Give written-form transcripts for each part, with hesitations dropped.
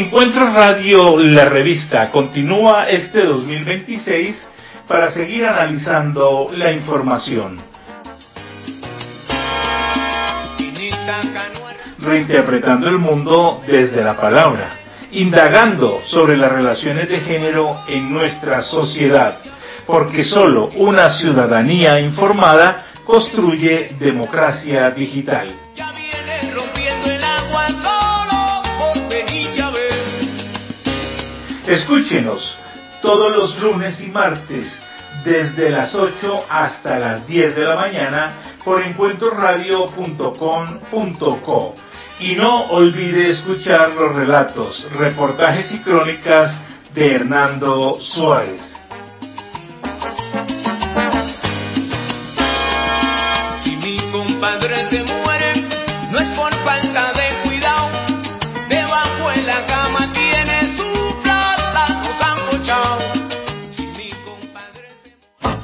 Encuentro Radio La Revista continúa este 2026 para seguir analizando la información, reinterpretando el mundo desde la palabra, indagando sobre las relaciones de género en nuestra sociedad, porque solo una ciudadanía informada construye democracia digital. Escúchenos todos los lunes y martes desde las 8 hasta las 10 de la mañana por encuentroradio.com.co y no olvide escuchar los relatos, reportajes y crónicas de Hernando Suárez. Si mi compadre se muere, no es por falta de cuidado, debajo de la cama tiene su plátano sancochado. Si mi compadre se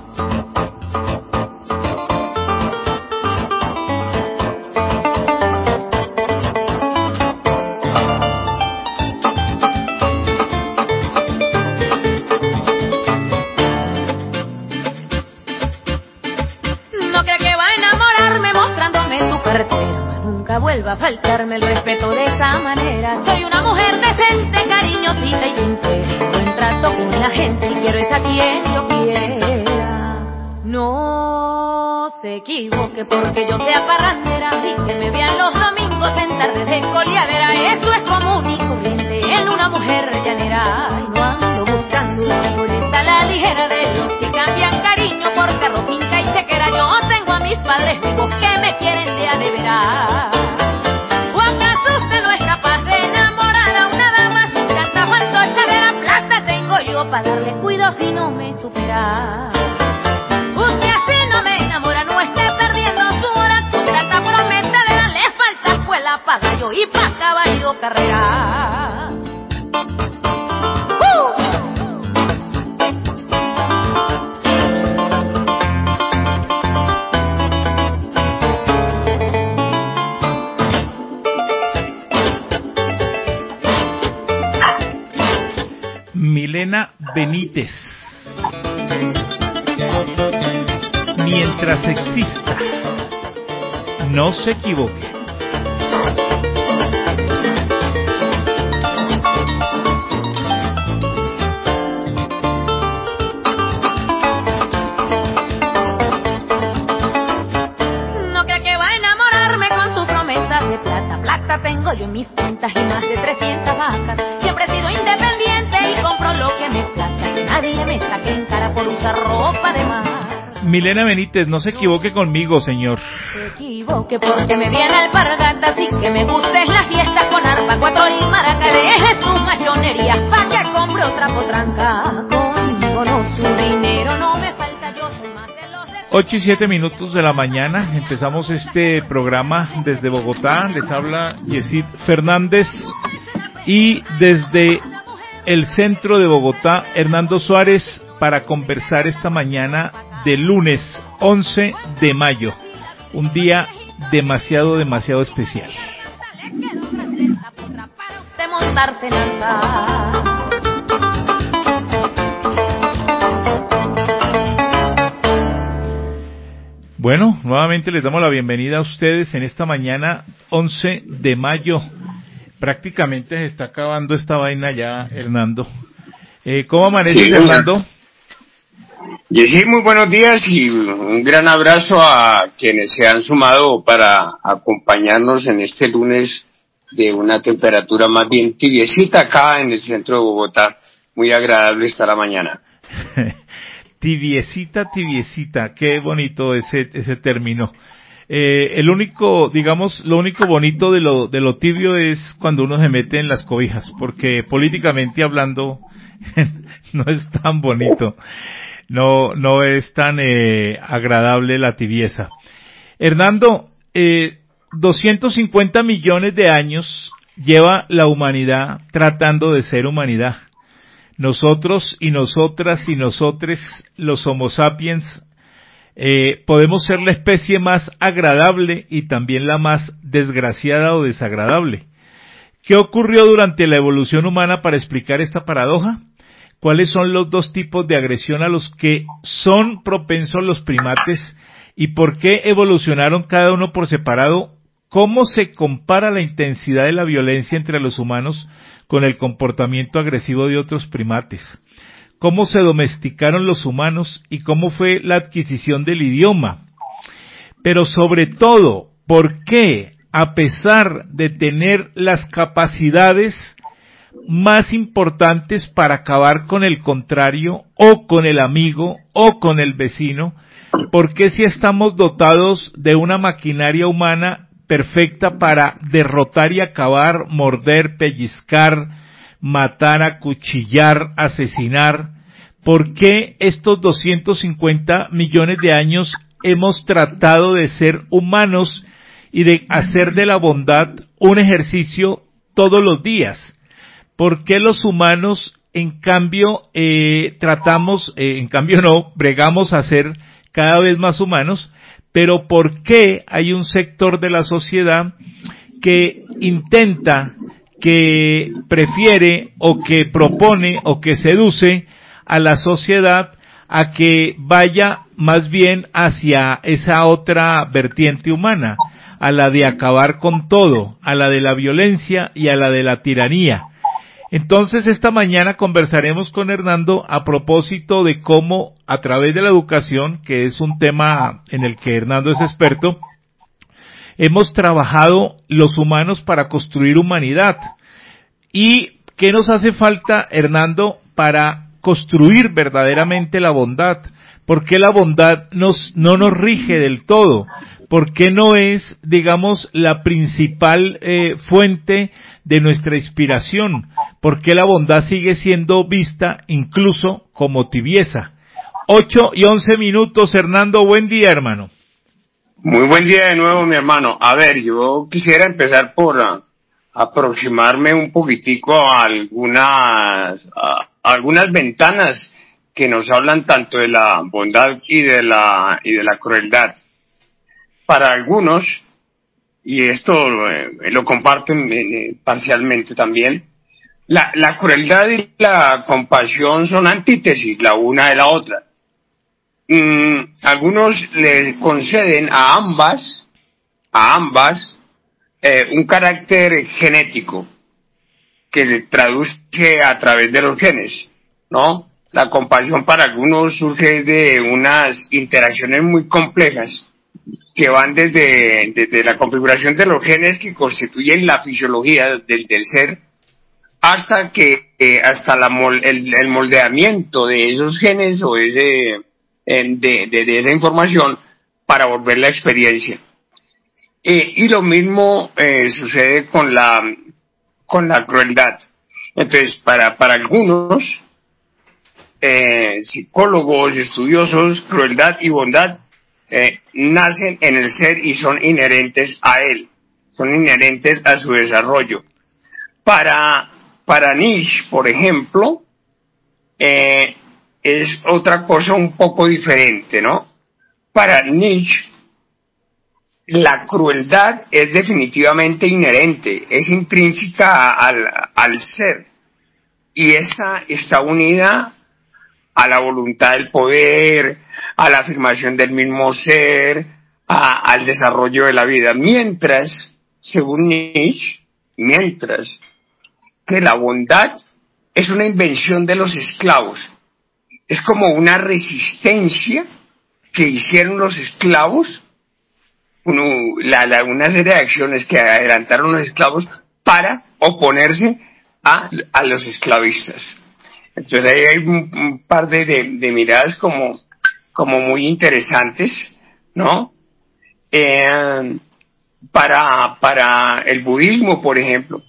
vuelva a faltarme el respeto de esa manera. Soy una mujer decente, cariñosita y sincera. Buen trato con la gente y quiero es a quien yo quiera. No se equivoque porque yo sea parrandera y que me vean los domingos en tardes de coleadera. Eso es común y corriente en una mujer llanera. Y no ando buscando una figurita a la ligera de los que cambian cariño por carro, finca y chequera. Yo tengo a mis padres vivos que me quieren de a de veras. Para darle cuidado si no me supera. Usted así no me enamora, no esté perdiendo su hora. Con tanta prometedera le falta escuela pa' gallo y pa' caballo carrera. Milena Benítez. Mientras exista, no se equivoque. No crea que va a enamorarme con sus promesas de plata. Plata tengo yo en mis cuentas y más de 300 vacas. Siempre he sido independiente y compro lo que me plazca, que nadie me saque en cara por usar ropa de mar. Milena Benítez, no se equivoque conmigo, señor. No se equivoque porque me viene alpargatas y que me guste la fiesta con arpa, cuatro y maraca. Deje su machonería pa' que compre otra potranca. Conmigo no, su dinero no me falta, yo soy más de los de... 8:07 de la mañana, empezamos este programa desde Bogotá. Les habla Yesid Fernández y desde el centro de Bogotá, Hernando Suárez, para conversar esta mañana de lunes 11 de mayo, un día demasiado especial. Bueno, nuevamente les damos la bienvenida a ustedes en esta mañana 11 de mayo. Prácticamente se está acabando esta vaina ya, Hernando. ¿Cómo amaneces, sí, Hernando? Sí, muy buenos días y un gran abrazo a quienes se han sumado para acompañarnos en este lunes de una temperatura más bien tibiecita acá en el centro de Bogotá. Muy agradable esta la mañana. Tibiecita, qué bonito ese término. Lo único bonito de lo tibio es cuando uno se mete en las cobijas, porque políticamente hablando no es tan bonito. No es tan agradable la tibieza. Hernando, 250 millones de años lleva la humanidad tratando de ser humanidad. Nosotros y nosotras y nosotres, los Homo sapiens, podemos ser la especie más agradable y también la más desgraciada o desagradable. ¿Qué ocurrió durante la evolución humana para explicar esta paradoja? ¿Cuáles son los dos tipos de agresión a los que son propensos los primates y por qué evolucionaron cada uno por separado? ¿Cómo se compara la intensidad de la violencia entre los humanos con el comportamiento agresivo de otros primates? ¿Cómo se domesticaron los humanos y cómo fue la adquisición del idioma? Pero sobre todo, ¿por qué, a pesar de tener las capacidades más importantes para acabar con el contrario o con el amigo o con el vecino, por qué si estamos dotados de una maquinaria humana perfecta para derrotar y acabar, morder, pellizcar, matar, acuchillar, asesinar, por qué estos 250 millones de años hemos tratado de ser humanos y de hacer de la bondad un ejercicio todos los días? ¿Por qué los humanos, en cambio, bregamos a ser cada vez más humanos? Pero ¿por qué hay un sector de la sociedad que intenta, que prefiere o que propone o que seduce a la sociedad a que vaya más bien hacia esa otra vertiente humana, a la de acabar con todo, a la de la violencia y a la de la tiranía? Entonces, esta mañana conversaremos con Hernando a propósito de cómo, a través de la educación, que es un tema en el que Hernando es experto, hemos trabajado los humanos para construir humanidad. ¿Y qué nos hace falta, Hernando, para construir verdaderamente la bondad? ¿Por qué la bondad no nos rige del todo? ¿Por qué no es, digamos, la principal fuente de nuestra inspiración? ¿Por qué la bondad sigue siendo vista incluso como tibieza? 8:11, Hernando, buen día, hermano. Muy buen día de nuevo, mi hermano. A ver, yo quisiera empezar por aproximarme un poquitico a algunas ventanas que nos hablan tanto de la bondad y de la crueldad. Para algunos, y esto lo comparten parcialmente también, la crueldad y la compasión son antítesis la una de la otra. Algunos le conceden a ambas un carácter genético que se traduce a través de los genes, ¿no? La compasión para algunos surge de unas interacciones muy complejas que van desde la configuración de los genes que constituyen la fisiología del ser hasta el moldeamiento de esos genes o de esa información para volver la experiencia. Y lo mismo sucede con la crueldad. Entonces, para algunos psicólogos, estudiosos, crueldad y bondad nacen en el ser y son inherentes a él, son inherentes a su desarrollo. Para Nietzsche, por ejemplo, es otra cosa un poco diferente, ¿no? Para Nietzsche, la crueldad es definitivamente inherente, es intrínseca al ser, y esta está unida a la voluntad del poder, a la afirmación del mismo ser, al desarrollo de la vida. Mientras, según Nietzsche, que la bondad es una invención de los esclavos, es como una resistencia que hicieron los esclavos, una serie de acciones que adelantaron los esclavos para oponerse a los esclavistas. Entonces ahí hay un par de miradas como muy interesantes, ¿no? Para el budismo, por ejemplo,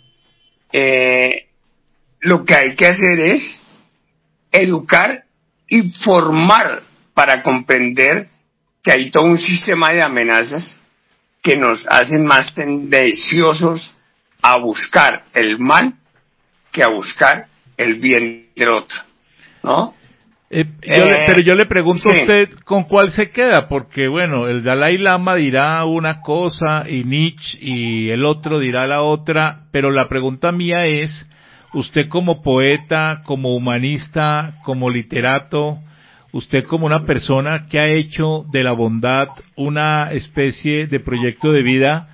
lo que hay que hacer es educar y formar para comprender que hay todo un sistema de amenazas que nos hacen más tendenciosos a buscar el mal que a buscar el bien del otro, ¿no? Pero yo le pregunto sí. a usted con cuál se queda, porque bueno, el Dalai Lama dirá una cosa y Nietzsche y el otro dirá la otra, pero la pregunta mía es, usted como poeta, como humanista, como literato, usted como una persona que ha hecho de la bondad una especie de proyecto de vida,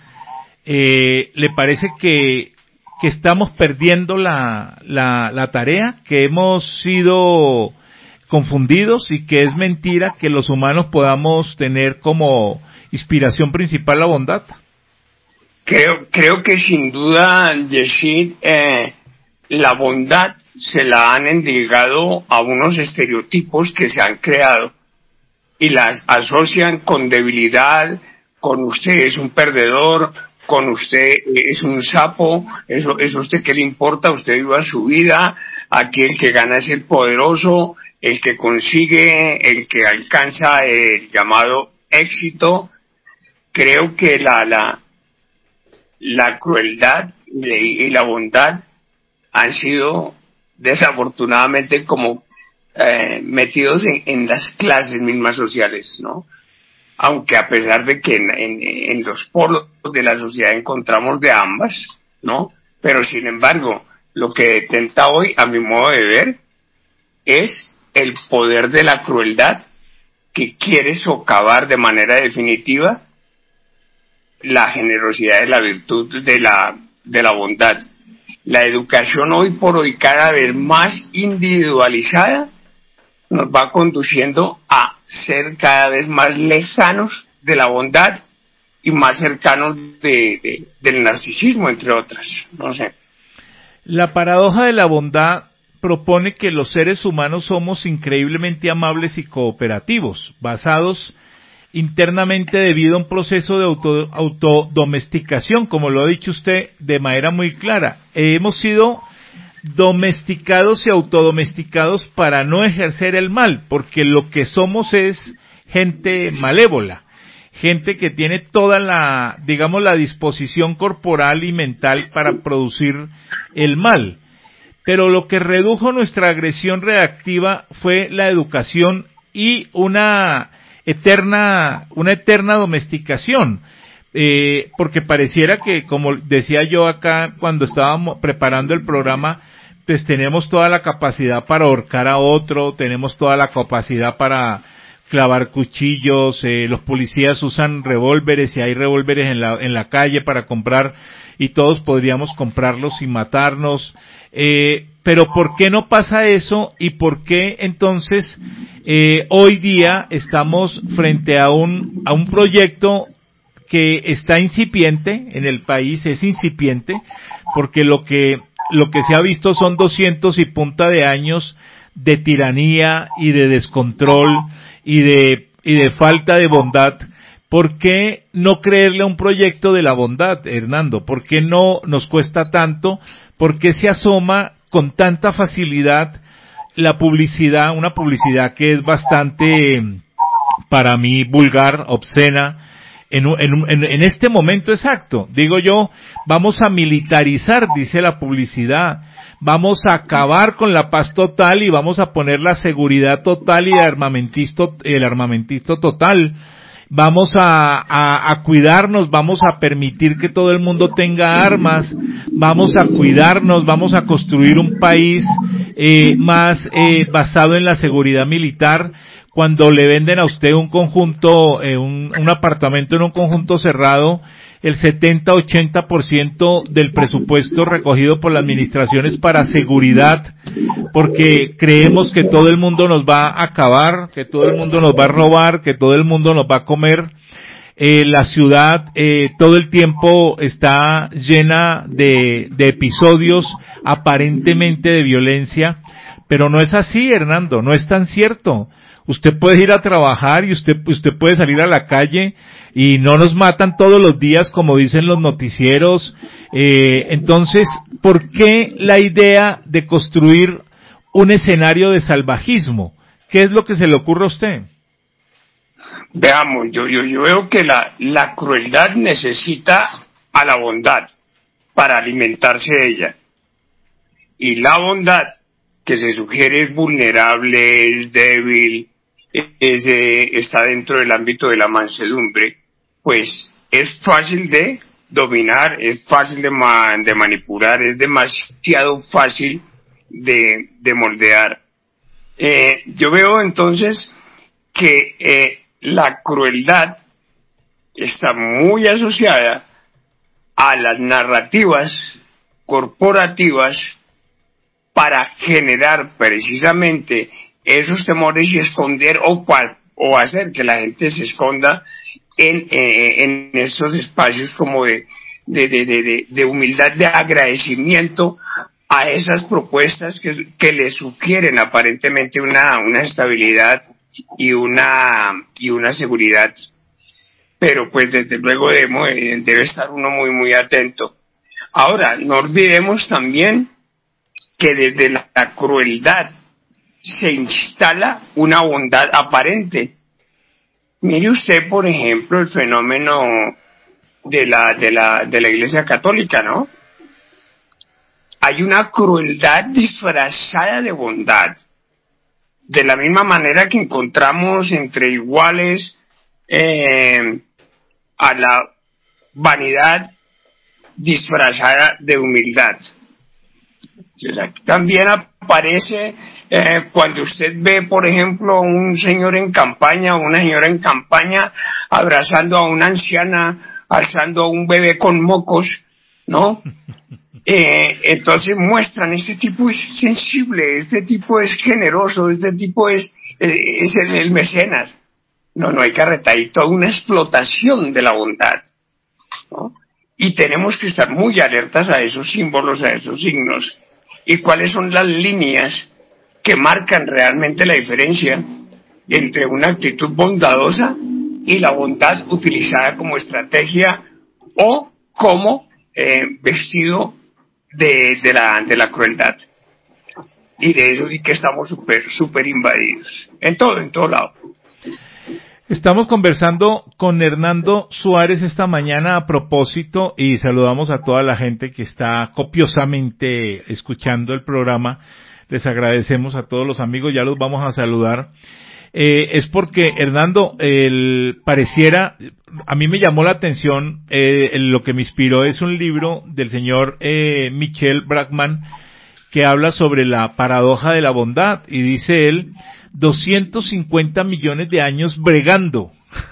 ¿le parece que estamos perdiendo la tarea, que hemos sido confundidos y que es mentira que los humanos podamos tener como inspiración principal la bondad? Creo que sin duda, Yesid, la bondad se la han endilgado a unos estereotipos que se han creado y las asocian con debilidad, con usted es un perdedor, con usted es un sapo, eso a usted qué le importa, usted viva su vida, aquí el que gana es el poderoso, el que consigue, el que alcanza el llamado éxito. Creo que la crueldad y la bondad han sido desafortunadamente como metidos en las clases mismas sociales, ¿no? Aunque a pesar de que en los polos de la sociedad encontramos de ambas, ¿no? Pero sin embargo, lo que detenta hoy, a mi modo de ver, es el poder de la crueldad que quiere socavar de manera definitiva la generosidad de la virtud de la bondad. La educación hoy por hoy cada vez más individualizada nos va conduciendo a ser cada vez más lejanos de la bondad y más cercanos del narcisismo, entre otras. No sé. La paradoja de la bondad propone que los seres humanos somos increíblemente amables y cooperativos, basados internamente debido a un proceso de autodomesticación, como lo ha dicho usted de manera muy clara. Hemos sido domesticados y autodomesticados para no ejercer el mal, porque lo que somos es gente malévola, gente que tiene toda la, digamos, la disposición corporal y mental para producir el mal. Pero lo que redujo nuestra agresión reactiva fue la educación y una eterna domesticación, porque pareciera que, como decía yo acá cuando estábamos preparando el programa, pues tenemos toda la capacidad para ahorcar a otro, tenemos toda la capacidad para clavar cuchillos, los policías usan revólveres y hay revólveres en la calle para comprar y todos podríamos comprarlos y matarnos. Pero ¿por qué no pasa eso y por qué entonces hoy día estamos frente a un proyecto que está incipiente en el país, es incipiente, porque lo que se ha visto son 200 y punta de años de tiranía y de descontrol y de falta de bondad? ¿Por qué no creerle a un proyecto de la bondad, Hernando? ¿Por qué no nos cuesta tanto? ¿Por qué se asoma con tanta facilidad la publicidad, una publicidad que es bastante, para mí, vulgar, obscena, en este momento exacto? Digo yo, vamos a militarizar, dice la publicidad, vamos a acabar con la paz total y vamos a poner la seguridad total y el armamentisto total. Vamos a cuidarnos, vamos a permitir que todo el mundo tenga armas, vamos a cuidarnos, vamos a construir un país más basado en la seguridad militar. Cuando le venden a usted un conjunto, un apartamento en un conjunto cerrado, el 70-80% del presupuesto recogido por la administración es para seguridad, porque creemos que todo el mundo nos va a acabar, que todo el mundo nos va a robar, que todo el mundo nos va a comer. La ciudad todo el tiempo está llena de episodios aparentemente de violencia, pero no es así, Hernando, no es tan cierto. Usted puede ir a trabajar y usted puede salir a la calle y no nos matan todos los días como dicen los noticieros. Entonces, ¿por qué la idea de construir un escenario de salvajismo? ¿Qué es lo que se le ocurre a usted? Veamos, yo veo que la crueldad necesita a la bondad para alimentarse de ella. Y la bondad que se sugiere es vulnerable, es débil, está dentro del ámbito de la mansedumbre, pues es fácil de dominar, es fácil de manipular, es demasiado fácil de moldear. Yo veo entonces que la crueldad está muy asociada a las narrativas corporativas para generar precisamente esos temores y esconder o hacer que la gente se esconda en estos espacios como de humildad, de agradecimiento a esas propuestas que le sugieren aparentemente una estabilidad y una seguridad. Pero pues desde luego debe estar uno muy muy atento. Ahora, no olvidemos también que desde la crueldad se instala una bondad aparente. Mire usted, por ejemplo, el fenómeno de la Iglesia Católica, ¿no? Hay una crueldad disfrazada de bondad. De la misma manera que encontramos entre iguales a la vanidad disfrazada de humildad. También aparece cuando usted ve, por ejemplo, un señor en campaña o una señora en campaña abrazando a una anciana, alzando a un bebé con mocos, ¿no? Entonces muestran, este tipo es sensible, este tipo es generoso, este tipo es el mecenas. No hay carreta, hay toda una explotación de la bondad, ¿no? Y tenemos que estar muy alertas a esos símbolos, a esos signos. ¿Y cuáles son las líneas que marcan realmente la diferencia entre una actitud bondadosa y la bondad utilizada como estrategia o como vestido de la crueldad? Y de eso sí que estamos súper invadidos. En todo lado. Estamos conversando con Hernando Suárez esta mañana a propósito y saludamos a toda la gente que está copiosamente escuchando el programa. Les agradecemos a todos los amigos, ya los vamos a saludar. Es porque, Hernando, pareciera, a mí me llamó la atención, lo que me inspiró es un libro del señor Michel Bachmann que habla sobre la paradoja de la bondad y dice él, 250 millones de años bregando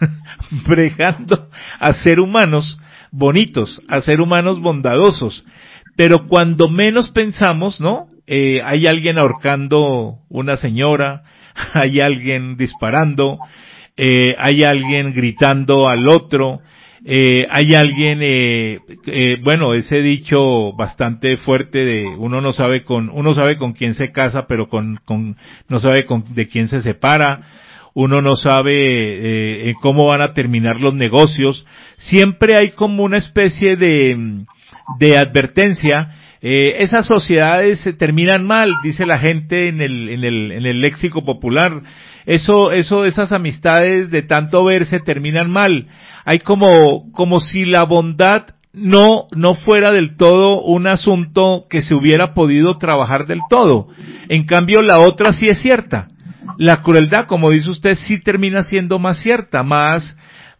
a ser humanos bonitos, a ser humanos bondadosos, pero cuando menos pensamos, ¿no? Hay alguien ahorcando una señora, hay alguien disparando, hay alguien gritando al otro, hay alguien, bueno, ese dicho bastante fuerte de uno sabe con quién se casa, pero no sabe de quién se separa, uno no sabe cómo van a terminar los negocios, siempre hay como una especie de advertencia. Esas sociedades se terminan mal, dice la gente en el léxico popular. Esas amistades de tanto verse terminan mal. Hay como si la bondad no fuera del todo un asunto que se hubiera podido trabajar del todo. En cambio, la otra sí es cierta. La crueldad, como dice usted, sí termina siendo más cierta, más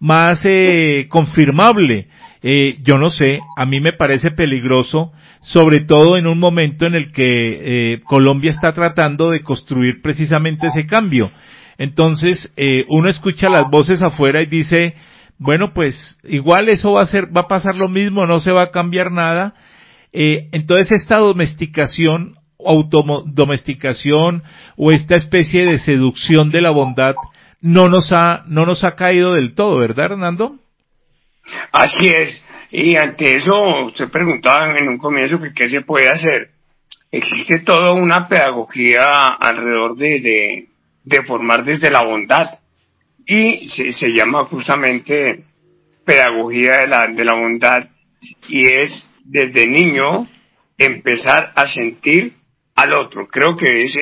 confirmable. Yo no sé, a mí me parece peligroso, sobre todo en un momento en el que Colombia está tratando de construir precisamente ese cambio. Entonces, uno escucha las voces afuera y dice, bueno, pues igual eso va a pasar lo mismo, no se va a cambiar nada. Entonces esta domesticación, autodomesticación o esta especie de seducción de la bondad no nos ha caído del todo, ¿verdad, Hernando? Así es. Y ante eso, usted preguntaba en un comienzo que qué se puede hacer. Existe toda una pedagogía alrededor de formar desde la bondad. Y se llama justamente pedagogía de la bondad. Y es desde niño empezar a sentir al otro. Creo que es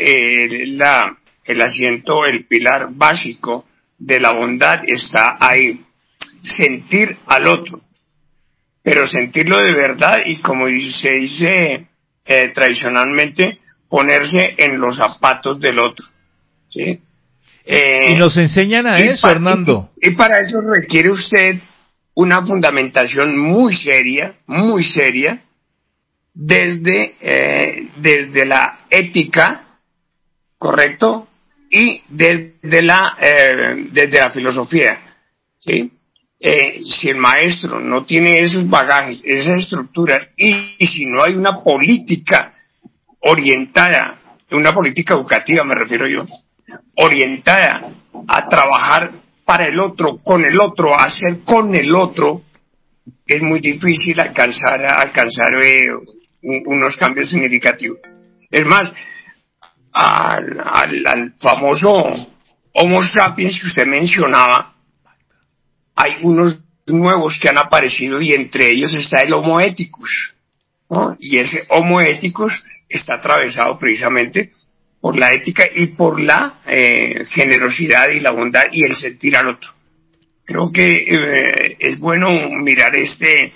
el asiento, el pilar básico de la bondad está ahí. Sentir al otro, pero sentirlo de verdad y como se dice tradicionalmente, ponerse en los zapatos del otro, ¿sí? Y nos enseñan a eso, Hernando. Y para eso requiere usted una fundamentación muy seria, desde la ética, ¿correcto? Y desde la filosofía, ¿sí? Si el maestro no tiene esos bagajes, esas estructuras, y si no hay una política orientada, una política educativa me refiero yo, orientada a trabajar para el otro, con el otro, a hacer con el otro, es muy difícil alcanzar unos cambios significativos. Es más, al famoso Homo sapiens que usted mencionaba, hay unos nuevos que han aparecido y entre ellos está el Homo eticus, ¿no? Y ese Homo eticus está atravesado precisamente por la ética y por la generosidad y la bondad y el sentir al otro. Creo que es bueno mirar este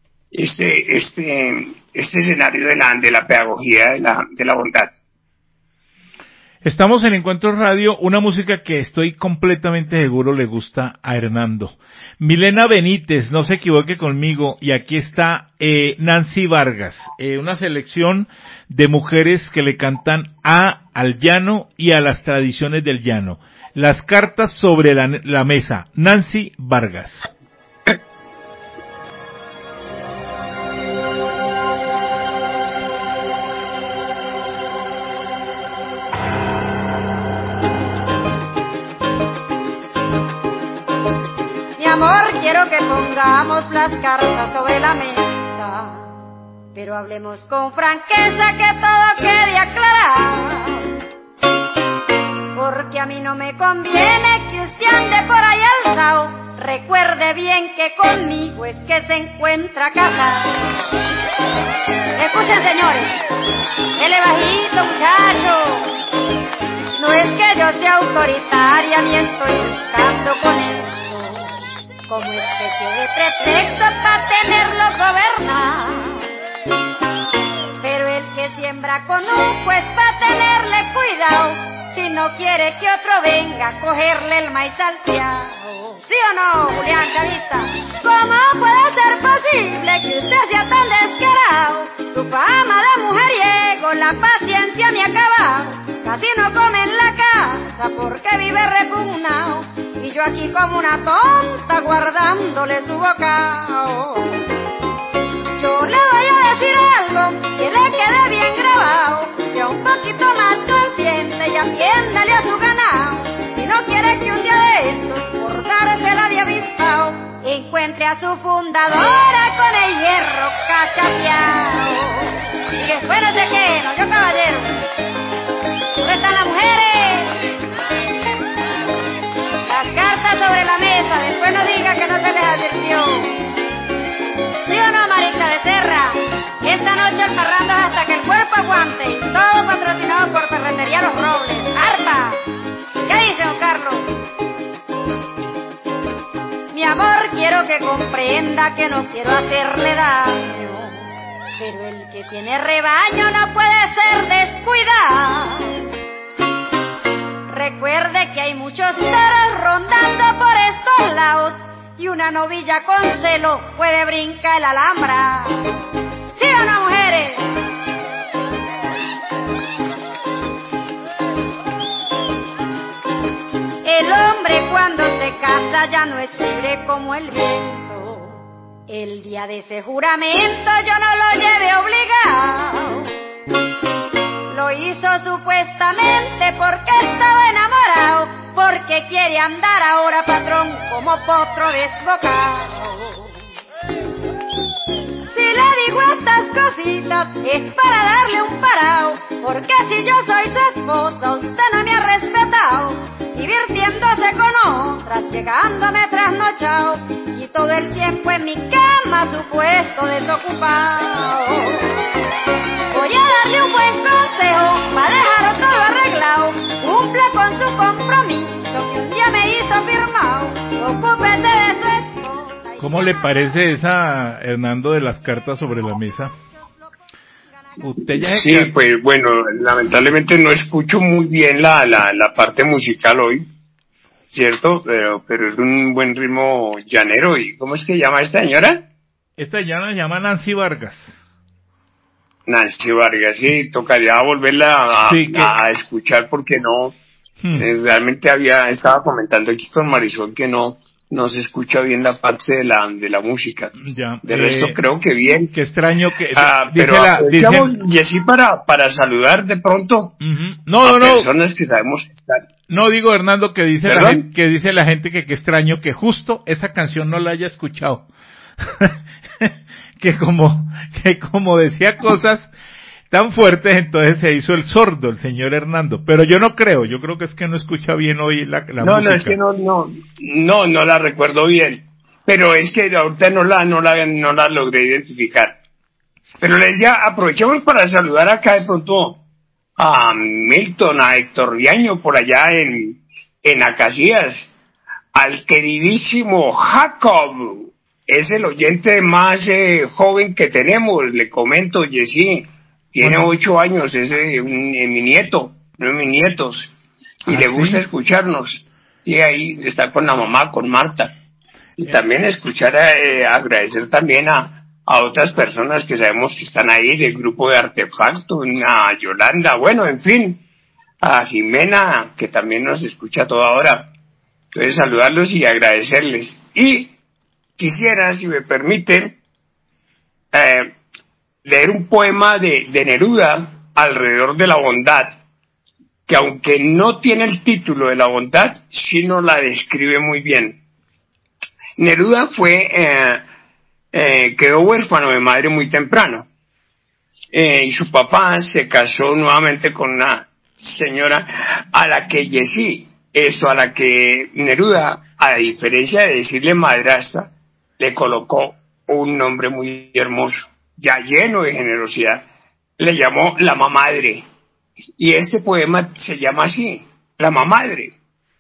escenario de la pedagogía de la bondad. Estamos en Encuentros Radio, una música que estoy completamente seguro le gusta a Hernando. Milena Benítez, no se equivoque conmigo, y aquí está Nancy Vargas, una selección de mujeres que le cantan al llano y a las tradiciones del llano. Las cartas sobre la mesa, Nancy Vargas. Quiero que pongamos las cartas sobre la mesa, pero hablemos con franqueza, que todo quede aclarado, porque a mí no me conviene que usted ande por ahí alzado. Recuerde bien que conmigo es que se encuentra casado. Escuchen, señores, él es bajito, muchacho. No es que yo sea autoritaria ni estoy buscando con él como especie de pretexto para tenerlo gobernado. Pero el que siembra con un pues para tenerle cuidado, si no quiere que otro venga a cogerle el maíz salteado. ¿Sí o no, Julián Chavista? ¿Cómo puede ser posible que usted sea tan descarado? Su fama de mujeriego, la paciencia me ha acabado. Casi no come en la casa porque vive repugnado, y yo aquí como una tonta guardándole su bocado. Yo le voy a decir algo que le quede bien grabado, sea un poquito más consciente y atiéndale a su ganado. Si no quiere que un día de estos, por dársela de avispao, encuentre a su fundadora con el hierro cachateado. Y después no se quede, no yo caballero. ¿Dónde están las mujeres? Las cartas sobre la mesa, después no diga que no se les advirtió. ¿Sí o no, Marita de Serra? Esta noche el parrando hasta que el cuerpo aguante. Todo patrocinado por Ferretería Los Robles. ¡Arpa! ¿Qué dice, don Carlos? Mi amor, quiero que comprenda que no quiero hacerle daño, pero el que tiene rebaño no puede ser descuidado. Recuerde que hay muchos toros rondando por estos lados, y una novilla con celo puede brincar el alhambra. ¿Sí o no, mujeres? El hombre cuando se casa ya no es libre como el viento. El día de ese juramento yo no lo llevé obligado. Lo hizo supuestamente porque estaba enamorado, porque quiere andar ahora, patrón, como potro desbocado. Si le digo estas cositas es para darle un parao, porque si yo soy su esposa usted no me ha respetado, divirtiéndose con otras, llegándome trasnochado, y todo el tiempo en mi cama su puesto desocupado. Voy a darle un buen consejo para dejarlo todo arreglado. Cumpla con su compromiso que un día me hizo firmado. Ocúpese de su esposa. ¿Cómo le parece esa, Hernando, de las cartas sobre la mesa? Usted ya Sí, pues bueno, lamentablemente no escucho muy bien la parte musical hoy, ¿cierto? Pero es un buen ritmo llanero. ¿Y cómo es que llama esta señora? esta ya la llama Nancy Vargas. Nancy Vargas, sí, tocaría volverla Sí, a escuchar porque no, realmente estaba comentando aquí con Marisol que no se escucha bien la parte de la música. ya, De resto creo que bien. qué extraño que Pero aprovechamos, Jessy, para saludar de pronto a personas que sabemos que están. No, digo, Hernando, que dice ¿Perdón? la gente que qué extraño que justo esa canción no la haya escuchado. que como decía cosas tan fuertes, entonces se hizo el sordo el señor Hernando. Pero yo no creo, yo creo que es que no escucha bien hoy la música. No, es que no la recuerdo bien. Pero es que ahorita no la logré identificar. Pero le decía, aprovechemos para saludar acá de pronto a Milton, a Héctor Riaño por allá en Acacias, al queridísimo Jacob, es el oyente más joven que tenemos, le comento, Jessy, tiene 8 años, es mi nieto, uno de mis nietos, y le gusta escucharnos, sí, ahí está con la mamá, con Marta, y también escuchar, agradecer también a otras personas que sabemos que están ahí del grupo de Artefacto, a Yolanda, bueno, en fin, a Jimena, que también nos escucha toda hora. Entonces, saludarlos y agradecerles. Y quisiera, si me permiten, leer un poema de Neruda, Alrededor de la bondad, que aunque no tiene el título de la bondad, sí nos la describe muy bien. Neruda quedó huérfano de madre muy temprano. Y su papá se casó nuevamente con una señora a la que a la que Neruda, a diferencia de decirle madrastra, le colocó un nombre muy hermoso, ya lleno de generosidad. Le llamó la mamadre. Y este poema se llama así, la mamadre.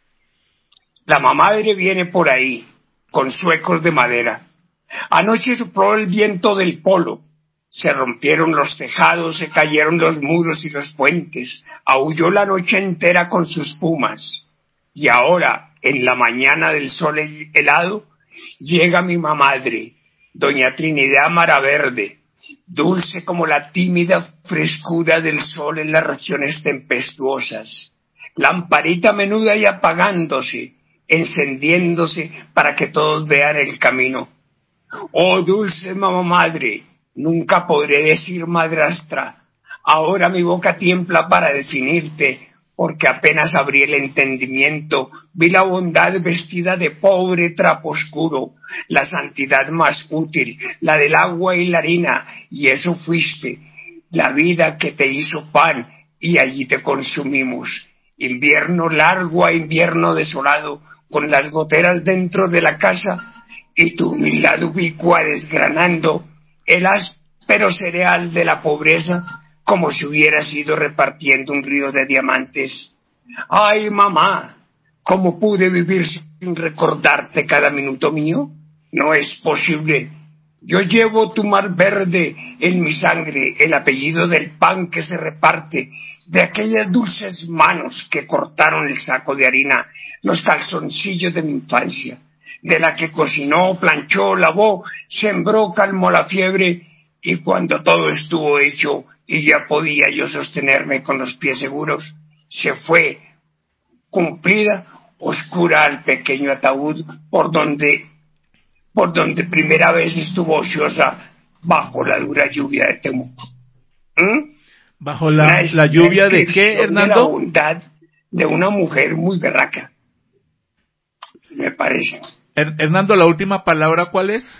La mamadre viene por ahí, con suecos de madera. Anoche sopló el viento del polo. Se rompieron los tejados, se cayeron los muros y los puentes, aulló la noche entera con sus pumas. Y ahora, en la mañana del sol helado, llega mi mamadre, doña Trinidad Maraverde, dulce como la tímida frescura del sol en las regiones tempestuosas. Lamparita menuda y apagándose, encendiéndose para que todos vean el camino. Oh dulce mamá madre, nunca podré decir madrastra, ahora mi boca tiembla para definirte, porque apenas abrí el entendimiento, vi la bondad vestida de pobre trapo oscuro, la santidad más útil, la del agua y la harina, y eso fuiste, la vida que te hizo pan, y allí te consumimos. Invierno largo a invierno desolado, con las goteras dentro de la casa, y tu humildad ubicua desgranando el áspero cereal de la pobreza, como si hubieras ido repartiendo un río de diamantes. ¡Ay, mamá! ¿Cómo pude vivir sin recordarte cada minuto mío? No es posible. Yo llevo tu mar verde en mi sangre, el apellido del pan que se reparte, de aquellas dulces manos que cortaron el saco de harina, los calzoncillos de mi infancia, de la que cocinó, planchó, lavó, sembró, calmó la fiebre, y cuando todo estuvo hecho y ya podía yo sostenerme con los pies seguros, se fue, cumplida, oscura al pequeño ataúd por donde primera vez estuvo ociosa bajo la dura lluvia de Temuco. ¿Bajo la lluvia de qué, Hernando? De la bondad de una mujer muy berraca, me parece. Hernando, ¿la última palabra cuál es?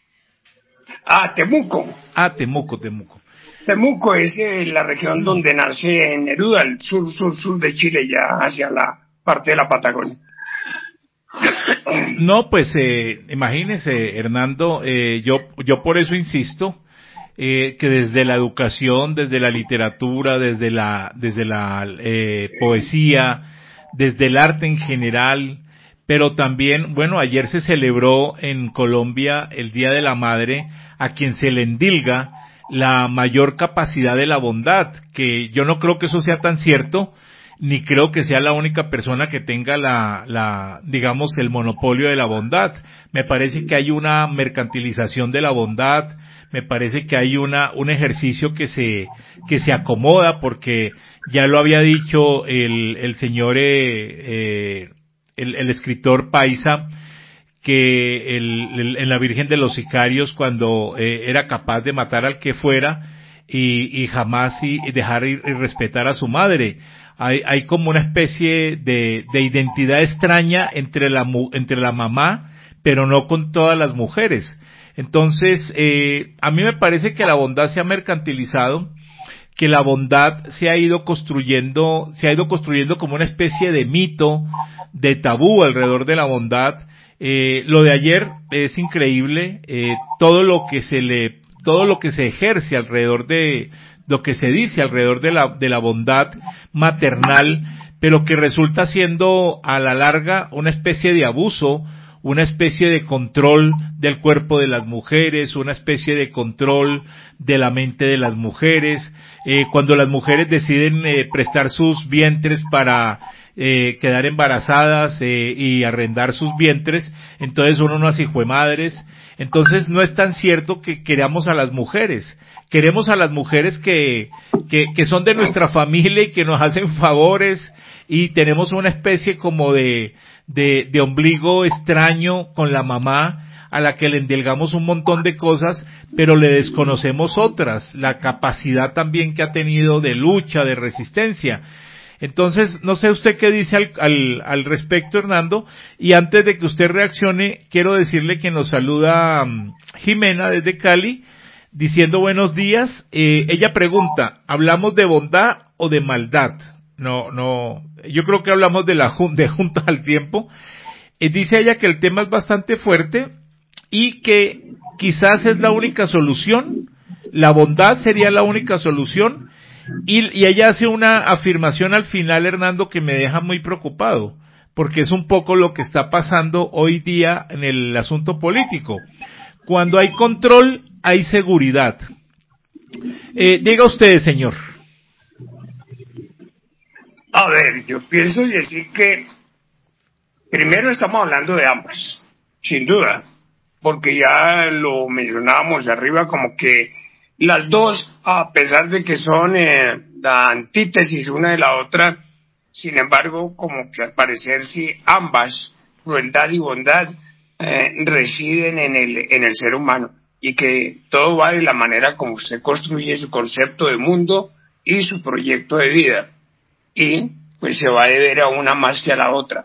Temuco. Temuco. Temuco es la región donde nace Neruda, el sur de Chile, ya hacia la parte de la Patagonia. No, pues imagínese, Hernando, yo por eso insisto que desde la educación, desde la literatura, desde la poesía, desde el arte en general, pero también, bueno, ayer se celebró en Colombia el Día de la Madre, a quien se le endilga la mayor capacidad de la bondad, que yo no creo que eso sea tan cierto, ni creo que sea la única persona que tenga digamos, el monopolio de la bondad. Me parece que hay una mercantilización de la bondad, me parece que hay un ejercicio que se acomoda, porque ya lo había dicho el señor, el escritor paisa, que en la Virgen de los Sicarios, cuando era capaz de matar al que fuera y jamás y dejar y respetar a su madre. Hay como una especie de identidad extraña entre la mamá, pero no con todas las mujeres. Entonces, a mí me parece que la bondad se ha mercantilizado, que la bondad se ha ido construyendo como una especie de mito, de tabú alrededor de la bondad. Lo de ayer es increíble, todo lo que se ejerce alrededor de, lo que se dice alrededor de la bondad maternal, pero que resulta siendo a la larga una especie de abuso, una especie de control del cuerpo de las mujeres, una especie de control de la mente de las mujeres. Cuando las mujeres deciden prestar sus vientres para quedar embarazadas y arrendar sus vientres, entonces uno no hace hijuemadres. Entonces no es tan cierto que queramos a las mujeres que son de nuestra familia y que nos hacen favores, y tenemos una especie como de ombligo extraño con la mamá, a la que le endilgamos un montón de cosas, pero le desconocemos otras, la capacidad también que ha tenido de lucha, de resistencia. Entonces, no sé usted qué dice al respecto, Hernando, y antes de que usted reaccione, quiero decirle que nos saluda Jimena desde Cali, diciendo buenos días. Ella pregunta, ¿hablamos de bondad o de maldad? No, yo creo que hablamos de junta al tiempo. Dice ella que el tema es bastante fuerte y que quizás es la única solución, la bondad sería la única solución, y ella hace una afirmación al final, Hernando, que me deja muy preocupado, porque es un poco lo que está pasando hoy día en el asunto político. Cuando hay control, hay seguridad. Diga usted, señor. A ver, yo pienso decir que primero estamos hablando de ambas, sin duda, porque ya lo mencionábamos arriba, como que las dos, a pesar de que son la antítesis una de la otra, sin embargo, como que al parecer sí ambas, crueldad y bondad, residen en el ser humano, y que todo va de la manera como usted construye su concepto de mundo y su proyecto de vida, y pues se va a deber a una más que a la otra.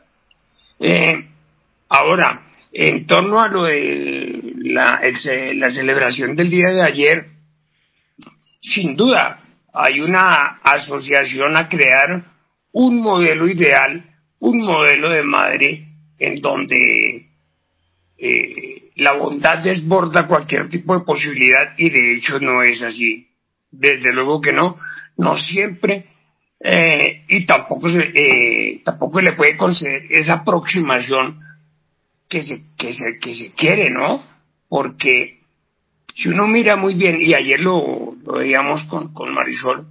Ahora, en torno a lo de la celebración del día de ayer, sin duda hay una asociación a crear un modelo ideal, un modelo de madre en donde la bondad desborda cualquier tipo de posibilidad, y de hecho no es así. Desde luego que no siempre, y tampoco le puede conceder esa aproximación que se quiere, ¿no? Porque si uno mira muy bien, y ayer lo veíamos con Marisol,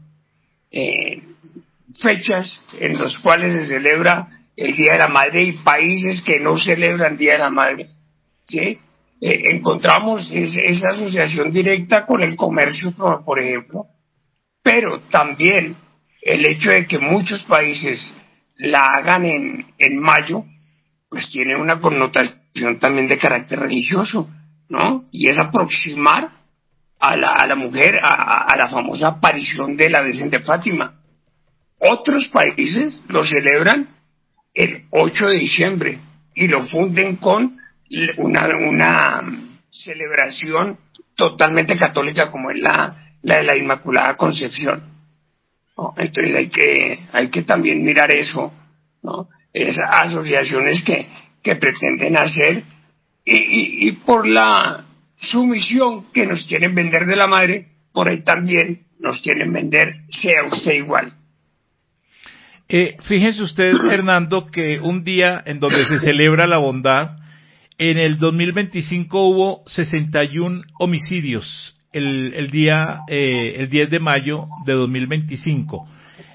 fechas en las cuales se celebra el Día de la Madre y países que no celebran Día de la Madre, ¿sí? Encontramos esa asociación directa con el comercio, por ejemplo, pero también el hecho de que muchos países la hagan en mayo, pues tiene una connotación también de carácter religioso, ¿no? Y es aproximar a la mujer a la famosa aparición de la Virgen de Fátima. Otros países lo celebran el 8 de diciembre y lo funden con una celebración totalmente católica, como es la de la Inmaculada Concepción, ¿no? Entonces hay que también mirar eso, ¿no? Esas asociaciones que pretenden hacer, y por la sumisión que nos quieren vender de la madre, por ahí también nos quieren vender sea usted igual. Fíjese usted, Hernando, que un día en donde se celebra la bondad, en el 2025 hubo 61 homicidios el día, el 10 de mayo de 2025.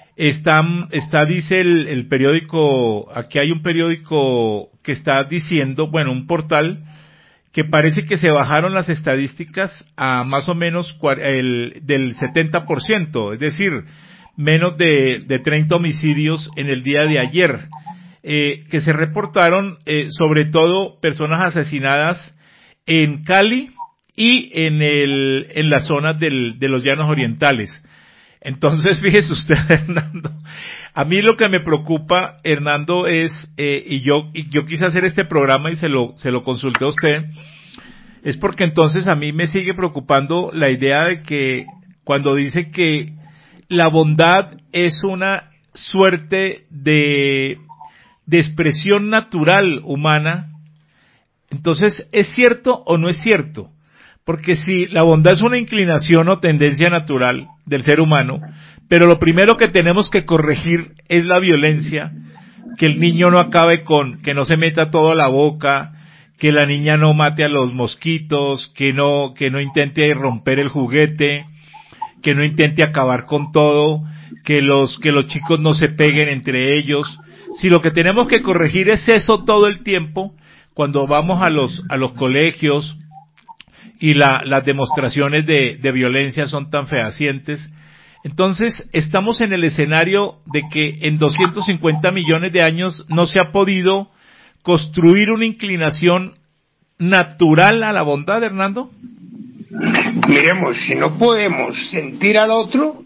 Dice el periódico, aquí hay un periódico que está diciendo, bueno, un portal, que parece que se bajaron las estadísticas a más o menos del 70%, es decir, menos de 30 homicidios en el día de ayer, que se reportaron, sobre todo personas asesinadas en Cali y en las zonas de los llanos orientales. Entonces, fíjese usted, Hernando, a mí lo que me preocupa, Hernando, es, y yo quise hacer este programa y se lo consulté a usted, es porque entonces a mí me sigue preocupando la idea de que cuando dice que la bondad es una suerte de expresión natural humana, entonces, ¿es cierto o no es cierto? Porque si la bondad es una inclinación o tendencia natural del ser humano, pero lo primero que tenemos que corregir es la violencia, que el niño no acabe que no se meta todo a la boca, que la niña no mate a los mosquitos, que no intente romper el juguete, que no intente acabar con todo, que los chicos no se peguen entre ellos. Si lo que tenemos que corregir es eso todo el tiempo, cuando vamos a los colegios y las demostraciones de violencia son tan fehacientes, entonces estamos en el escenario de que en 250 millones de años no se ha podido construir una inclinación natural a la bondad, Hernando. Miremos, si no podemos sentir al otro,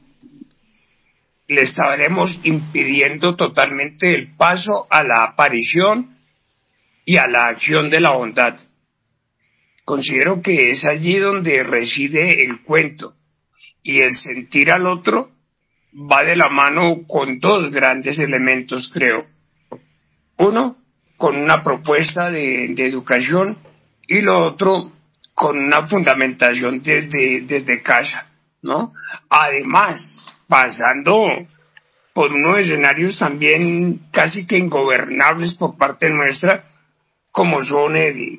le estaremos impidiendo totalmente el paso a la aparición y a la acción de la bondad. Considero que es allí donde reside el cuento, y el sentir al otro va de la mano con dos grandes elementos, creo. Uno, con una propuesta de educación, y lo otro, con una fundamentación desde casa, ¿no? Además, pasando por unos escenarios también casi que ingobernables por parte nuestra, como son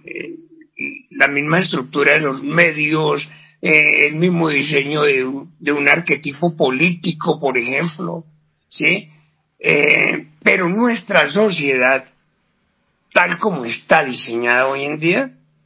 la misma estructura de los medios, el mismo diseño de un arquetipo político, por ejemplo, ¿sí? Pero nuestra sociedad, tal como está diseñada hoy en día,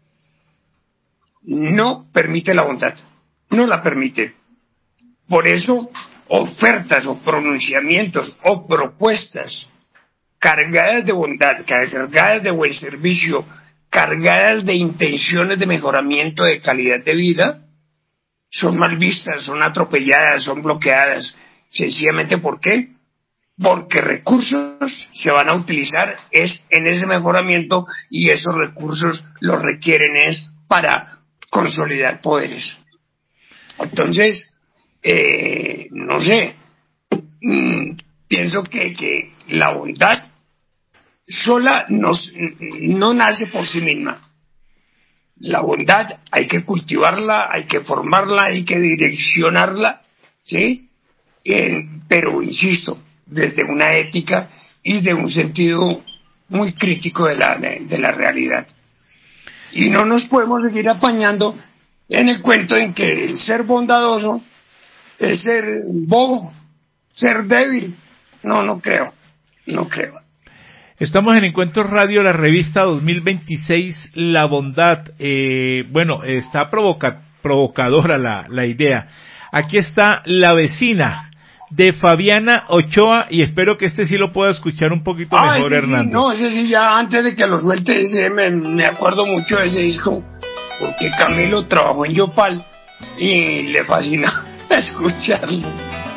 no permite la bondad, no la permite. Por eso, ofertas o pronunciamientos o propuestas cargadas de bondad, cargadas de buen servicio, cargadas de intenciones de mejoramiento de calidad de vida, son mal vistas, son atropelladas, son bloqueadas. Sencillamente, ¿por qué? Porque recursos se van a utilizar en ese mejoramiento, y esos recursos los requieren para consolidar poderes. Entonces, no sé, pienso que la bondad sola no nace por sí misma. La bondad hay que cultivarla, hay que formarla, hay que direccionarla, ¿sí? Pero, insisto, desde una ética y de un sentido muy crítico de la realidad. Y no nos podemos seguir apañando en el cuento en que ser bondadoso es ser bobo, ser débil. No creo. Estamos en Encuentros Radio, la revista 2026, La Bondad. Bueno, está provocadora la idea. Aquí está La Vecina, de Fabiana Ochoa, y espero que este sí lo pueda escuchar un poquito mejor, ese Hernando. Sí, no, ese sí, ya antes de que lo suelte, me acuerdo mucho de ese disco, porque Camilo trabajó en Yopal y le fascina escucharlo.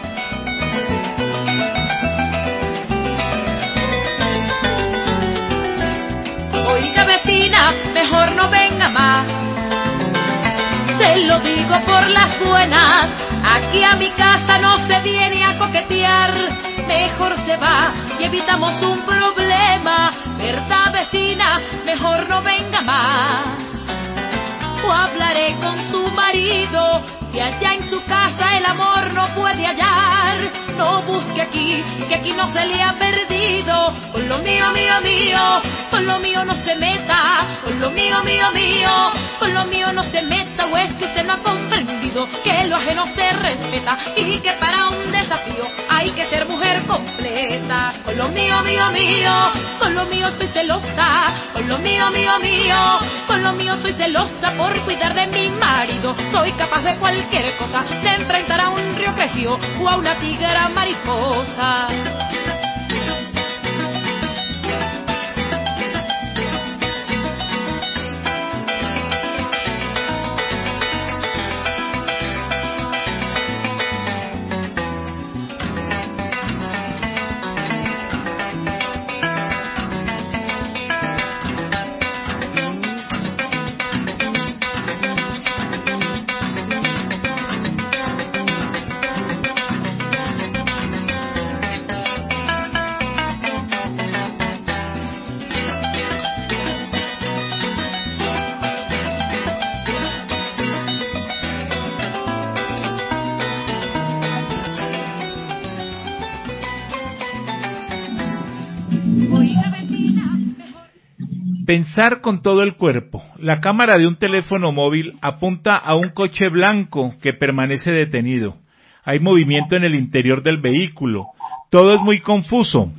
Oiga, vecina, mejor no venga más. Se lo digo por las buenas, aquí a mi casa no se viene a coquetear. Mejor se va y evitamos un problema. ¿Verdad, vecina? Mejor no venga más. O hablaré con su marido, si allá en su casa el amor no puede hallar. No busque aquí, que aquí no se le ha perdido. Con lo mío, con lo mío no se meta. Con lo mío, con lo mío no se meta. O es que usted no ha comprendido marido, que lo ajeno se respeta y que para un desafío hay que ser mujer completa. Con lo mío, mío, mío, con lo mío soy celosa, con lo mío, mío, mío, con lo mío soy celosa por cuidar de mi marido. Soy capaz de cualquier cosa, de enfrentar a un río crecido o a una tigra mariposa. Pensar con todo el cuerpo. La cámara de un teléfono móvil apunta a un coche blanco que permanece detenido. Hay movimiento en el interior del vehículo. Todo es muy confuso.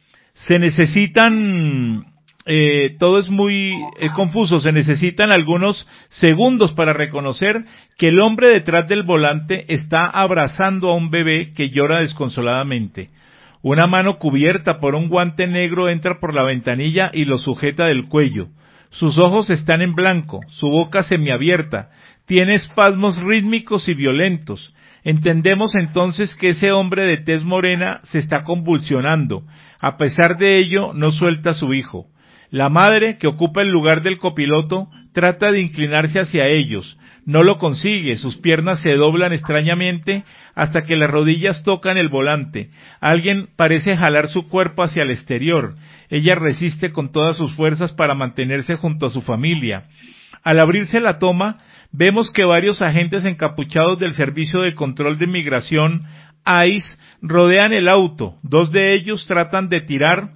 Todo es muy confuso. Se necesitan algunos segundos para reconocer que el hombre detrás del volante está abrazando a un bebé que llora desconsoladamente. Una mano cubierta por un guante negro entra por la ventanilla y lo sujeta del cuello. Sus ojos están en blanco, su boca semiabierta, tiene espasmos rítmicos y violentos. Entendemos entonces que ese hombre de tez morena se está convulsionando. A pesar de ello, no suelta a su hijo. La madre, que ocupa el lugar del copiloto, trata de inclinarse hacia ellos. No lo consigue, sus piernas se doblan extrañamente hasta que las rodillas tocan el volante. Alguien parece jalar su cuerpo hacia el exterior. Ella resiste con todas sus fuerzas para mantenerse junto a su familia. Al abrirse la toma, vemos que varios agentes encapuchados del Servicio de Control de Migración, ICE, rodean el auto. Dos de ellos tratan de tirar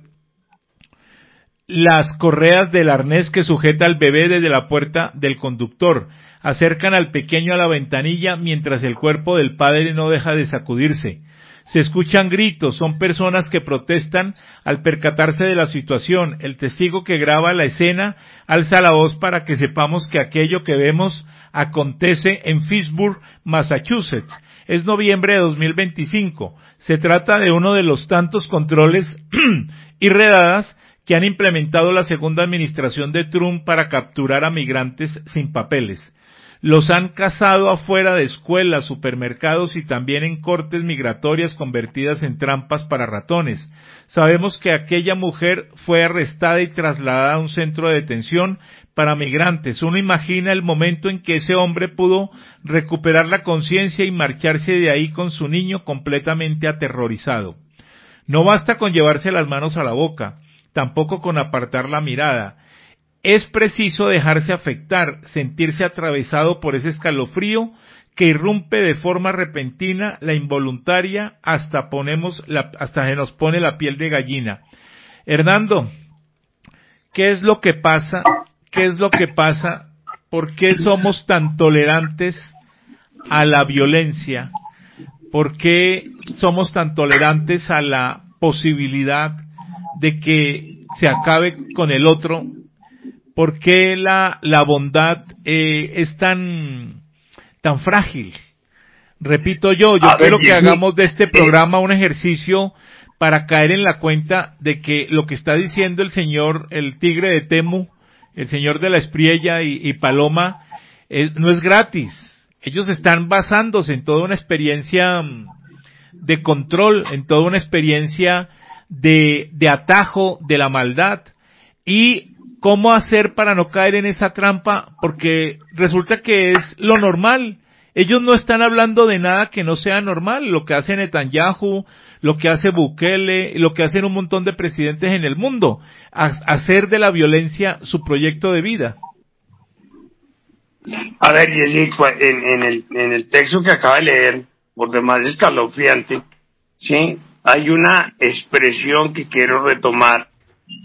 las correas del arnés que sujeta al bebé desde la puerta del conductor. Acercan al pequeño a la ventanilla mientras el cuerpo del padre no deja de sacudirse. Se escuchan gritos, son personas que protestan al percatarse de la situación. El testigo que graba la escena alza la voz para que sepamos que aquello que vemos acontece en Fitchburg, Massachusetts. Es noviembre de 2025. Se trata de uno de los tantos controles y redadas que han implementado la segunda administración de Trump para capturar a migrantes sin papeles. Los han cazado afuera de escuelas, supermercados y también en cortes migratorias convertidas en trampas para ratones. Sabemos que aquella mujer fue arrestada y trasladada a un centro de detención para migrantes. Uno imagina el momento en que ese hombre pudo recuperar la conciencia y marcharse de ahí con su niño completamente aterrorizado. No basta con llevarse las manos a la boca, tampoco con apartar la mirada. Es preciso dejarse afectar, sentirse atravesado por ese escalofrío que irrumpe de forma repentina, la involuntaria, hasta se nos pone la piel de gallina. Hernando, ¿qué es lo que pasa? ¿Qué es lo que pasa? ¿Por qué somos tan tolerantes a la violencia? ¿Por qué somos tan tolerantes a la posibilidad de que se acabe con el otro? ¿Por qué la bondad es tan frágil? Repito yo quiero que hagamos de este programa un ejercicio para caer en la cuenta de que lo que está diciendo el señor, el tigre de Temu, el señor de la Espriella y Paloma, no es gratis. Ellos están basándose en toda una experiencia de control, en toda una experiencia de atajo de la maldad. Y ¿cómo hacer para no caer en esa trampa? Porque resulta que es lo normal. Ellos no están hablando de nada que no sea normal. Lo que hace Netanyahu, lo que hace Bukele, lo que hacen un montón de presidentes en el mundo. Hacer de la violencia su proyecto de vida. A ver, Jessy, en el texto que acaba de leer, por demás escalofriante, sí, hay una expresión que quiero retomar,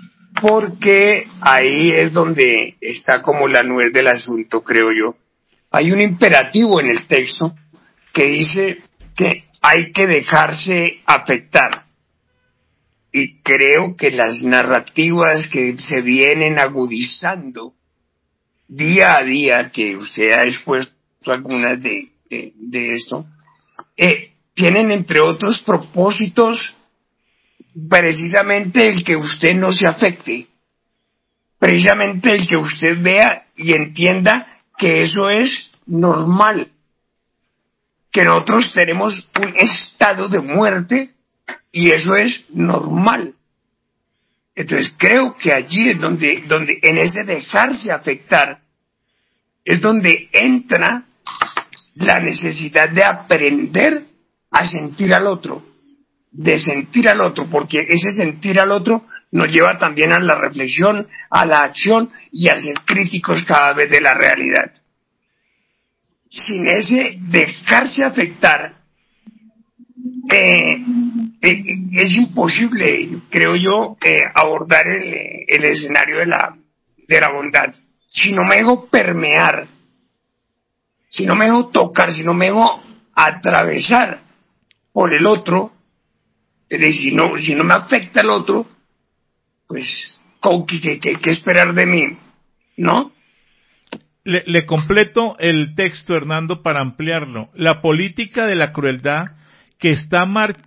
porque ahí es donde está como la nuez del asunto, creo yo. hay un imperativo en el texto que dice que hay que dejarse afectar. Y creo que las narrativas que se vienen agudizando día a día, que usted ha expuesto algunas de esto, tienen entre otros propósitos precisamente el que usted no se afecte, precisamente el que usted vea y entienda que eso es normal, que nosotros tenemos un estado de muerte y eso es normal. Entonces creo que allí es donde en ese dejarse afectar es donde entra la necesidad de aprender a sentir al otro, de sentir al otro, porque ese sentir al otro nos lleva también a la reflexión, a la acción y a ser críticos cada vez de la realidad. Sin ese dejarse afectar, es imposible, creo yo, abordar el escenario de la bondad. Si no me dejo permear, si no me dejo tocar, si no me dejo atravesar por el otro, es decir, si no me afecta el otro, pues, ¿qué esperar de mí? ¿No? Le completo el texto, Hernando, para ampliarlo. La política de la crueldad que está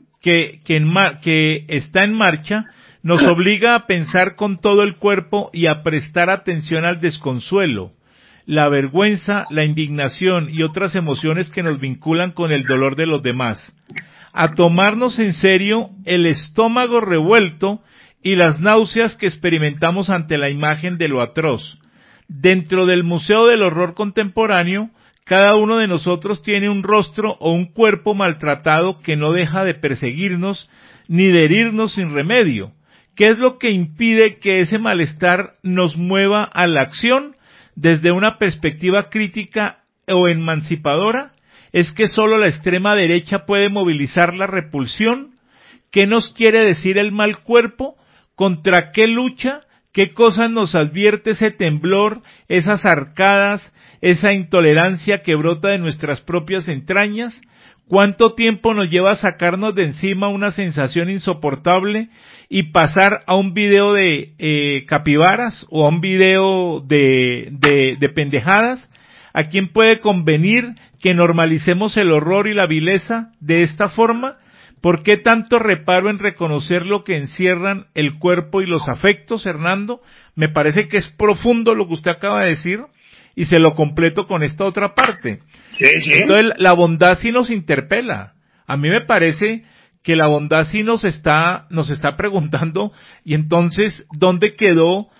en marcha nos obliga a pensar con todo el cuerpo y a prestar atención al desconsuelo, la vergüenza, la indignación y otras emociones que nos vinculan con el dolor de los demás, a tomarnos en serio el estómago revuelto y las náuseas que experimentamos ante la imagen de lo atroz. Dentro del Museo del Horror Contemporáneo, cada uno de nosotros tiene un rostro o un cuerpo maltratado que no deja de perseguirnos ni de herirnos sin remedio. ¿Qué es lo que impide que ese malestar nos mueva a la acción desde una perspectiva crítica o emancipadora? ¿Es que solo la extrema derecha puede movilizar la repulsión? ¿Qué nos quiere decir el mal cuerpo? ¿Contra qué lucha? ¿Qué cosas nos advierte ese temblor, esas arcadas, esa intolerancia que brota de nuestras propias entrañas? ¿Cuánto tiempo nos lleva a sacarnos de encima una sensación insoportable y pasar a un video de capibaras o a un video de pendejadas? ¿A quién puede convenir que normalicemos el horror y la vileza de esta forma? ¿Por qué tanto reparo en reconocer lo que encierran el cuerpo y los afectos, Hernando? Me parece que es profundo lo que usted acaba de decir y se lo completo con esta otra parte. Sí, sí. Entonces, la bondad sí nos interpela. A mí me parece que la bondad sí nos está preguntando, y entonces, ¿dónde quedó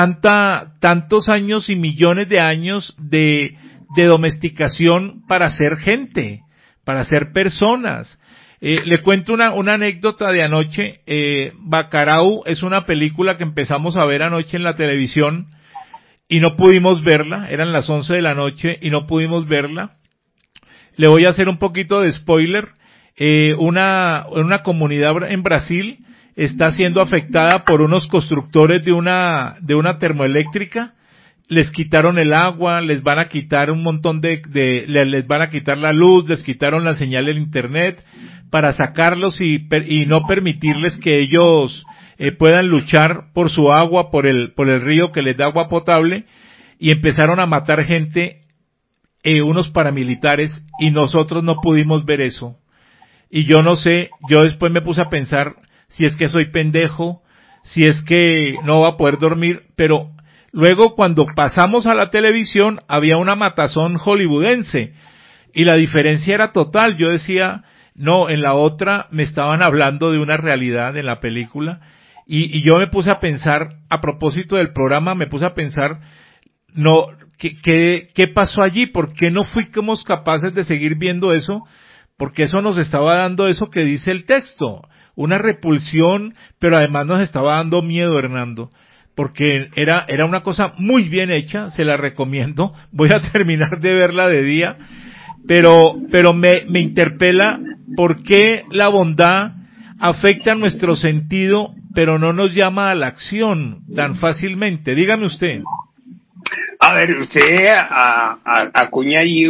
tantos años y millones de años de domesticación para ser gente, para ser personas? Le cuento una anécdota de anoche. Bacurau es una película que empezamos a ver anoche en la televisión y no pudimos verla, eran las 11 de la noche y no pudimos verla. Le voy a hacer un poquito de spoiler. Una comunidad en Brasil está siendo afectada por unos constructores de una termoeléctrica. Les quitaron el agua, les van a quitar un montón les van a quitar la luz, les quitaron la señal del internet para sacarlos y no permitirles que ellos puedan luchar por su agua, por el río que les da agua potable, y empezaron a matar gente, unos paramilitares, y nosotros no pudimos ver eso. Y yo no sé, yo después me puse a pensar si es que soy pendejo, si es que no va a poder dormir, pero luego cuando pasamos a la televisión había una matazón hollywoodense y la diferencia era total. Yo decía, no, en la otra me estaban hablando de una realidad en la película, y yo me puse a pensar, a propósito del programa, me puse a pensar, no, ¿qué pasó allí? ¿Por qué no fuimos capaces de seguir viendo eso? Porque eso nos estaba dando eso que dice el texto, una repulsión, pero además nos estaba dando miedo, Hernando, porque era una cosa muy bien hecha, se la recomiendo. Voy a terminar de verla de día, pero me interpela por qué la bondad afecta nuestro sentido, pero no nos llama a la acción tan fácilmente. Dígame usted. A ver, usted acuña allí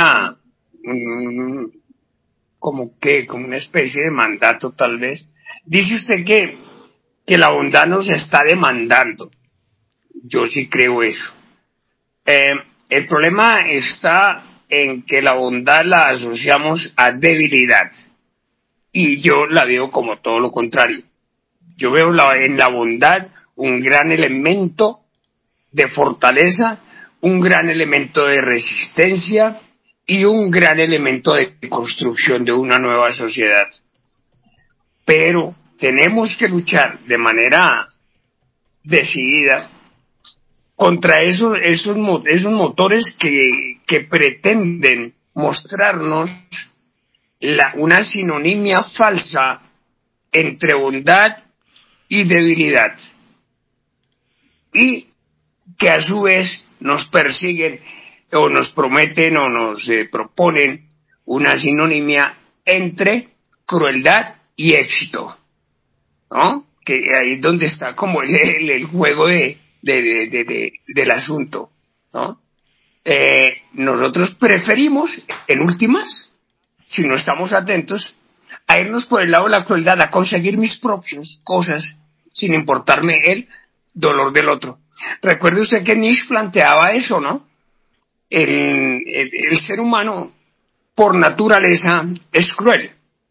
como una especie de mandato tal vez. Dice usted que la bondad nos está demandando. Yo sí creo eso. El problema está en que la bondad la asociamos a debilidad. Y yo la veo como todo lo contrario. Yo veo en la bondad un gran elemento de fortaleza, un gran elemento de resistencia y un gran elemento de construcción de una nueva sociedad. Pero tenemos que luchar de manera decidida contra esos motores que pretenden mostrarnos una sinonimia falsa entre bondad y debilidad, y que a su vez nos persiguen o nos prometen o nos proponen una sinonimia entre crueldad y éxito, ¿no? Que ahí es donde está como el juego del asunto, ¿no? Nosotros preferimos, en últimas, si no estamos atentos, a irnos por el lado de la crueldad, a conseguir mis propias cosas, sin importarme el dolor del otro. Recuerde usted que Nietzsche planteaba eso, ¿no? El ser humano, por naturaleza, es cruel.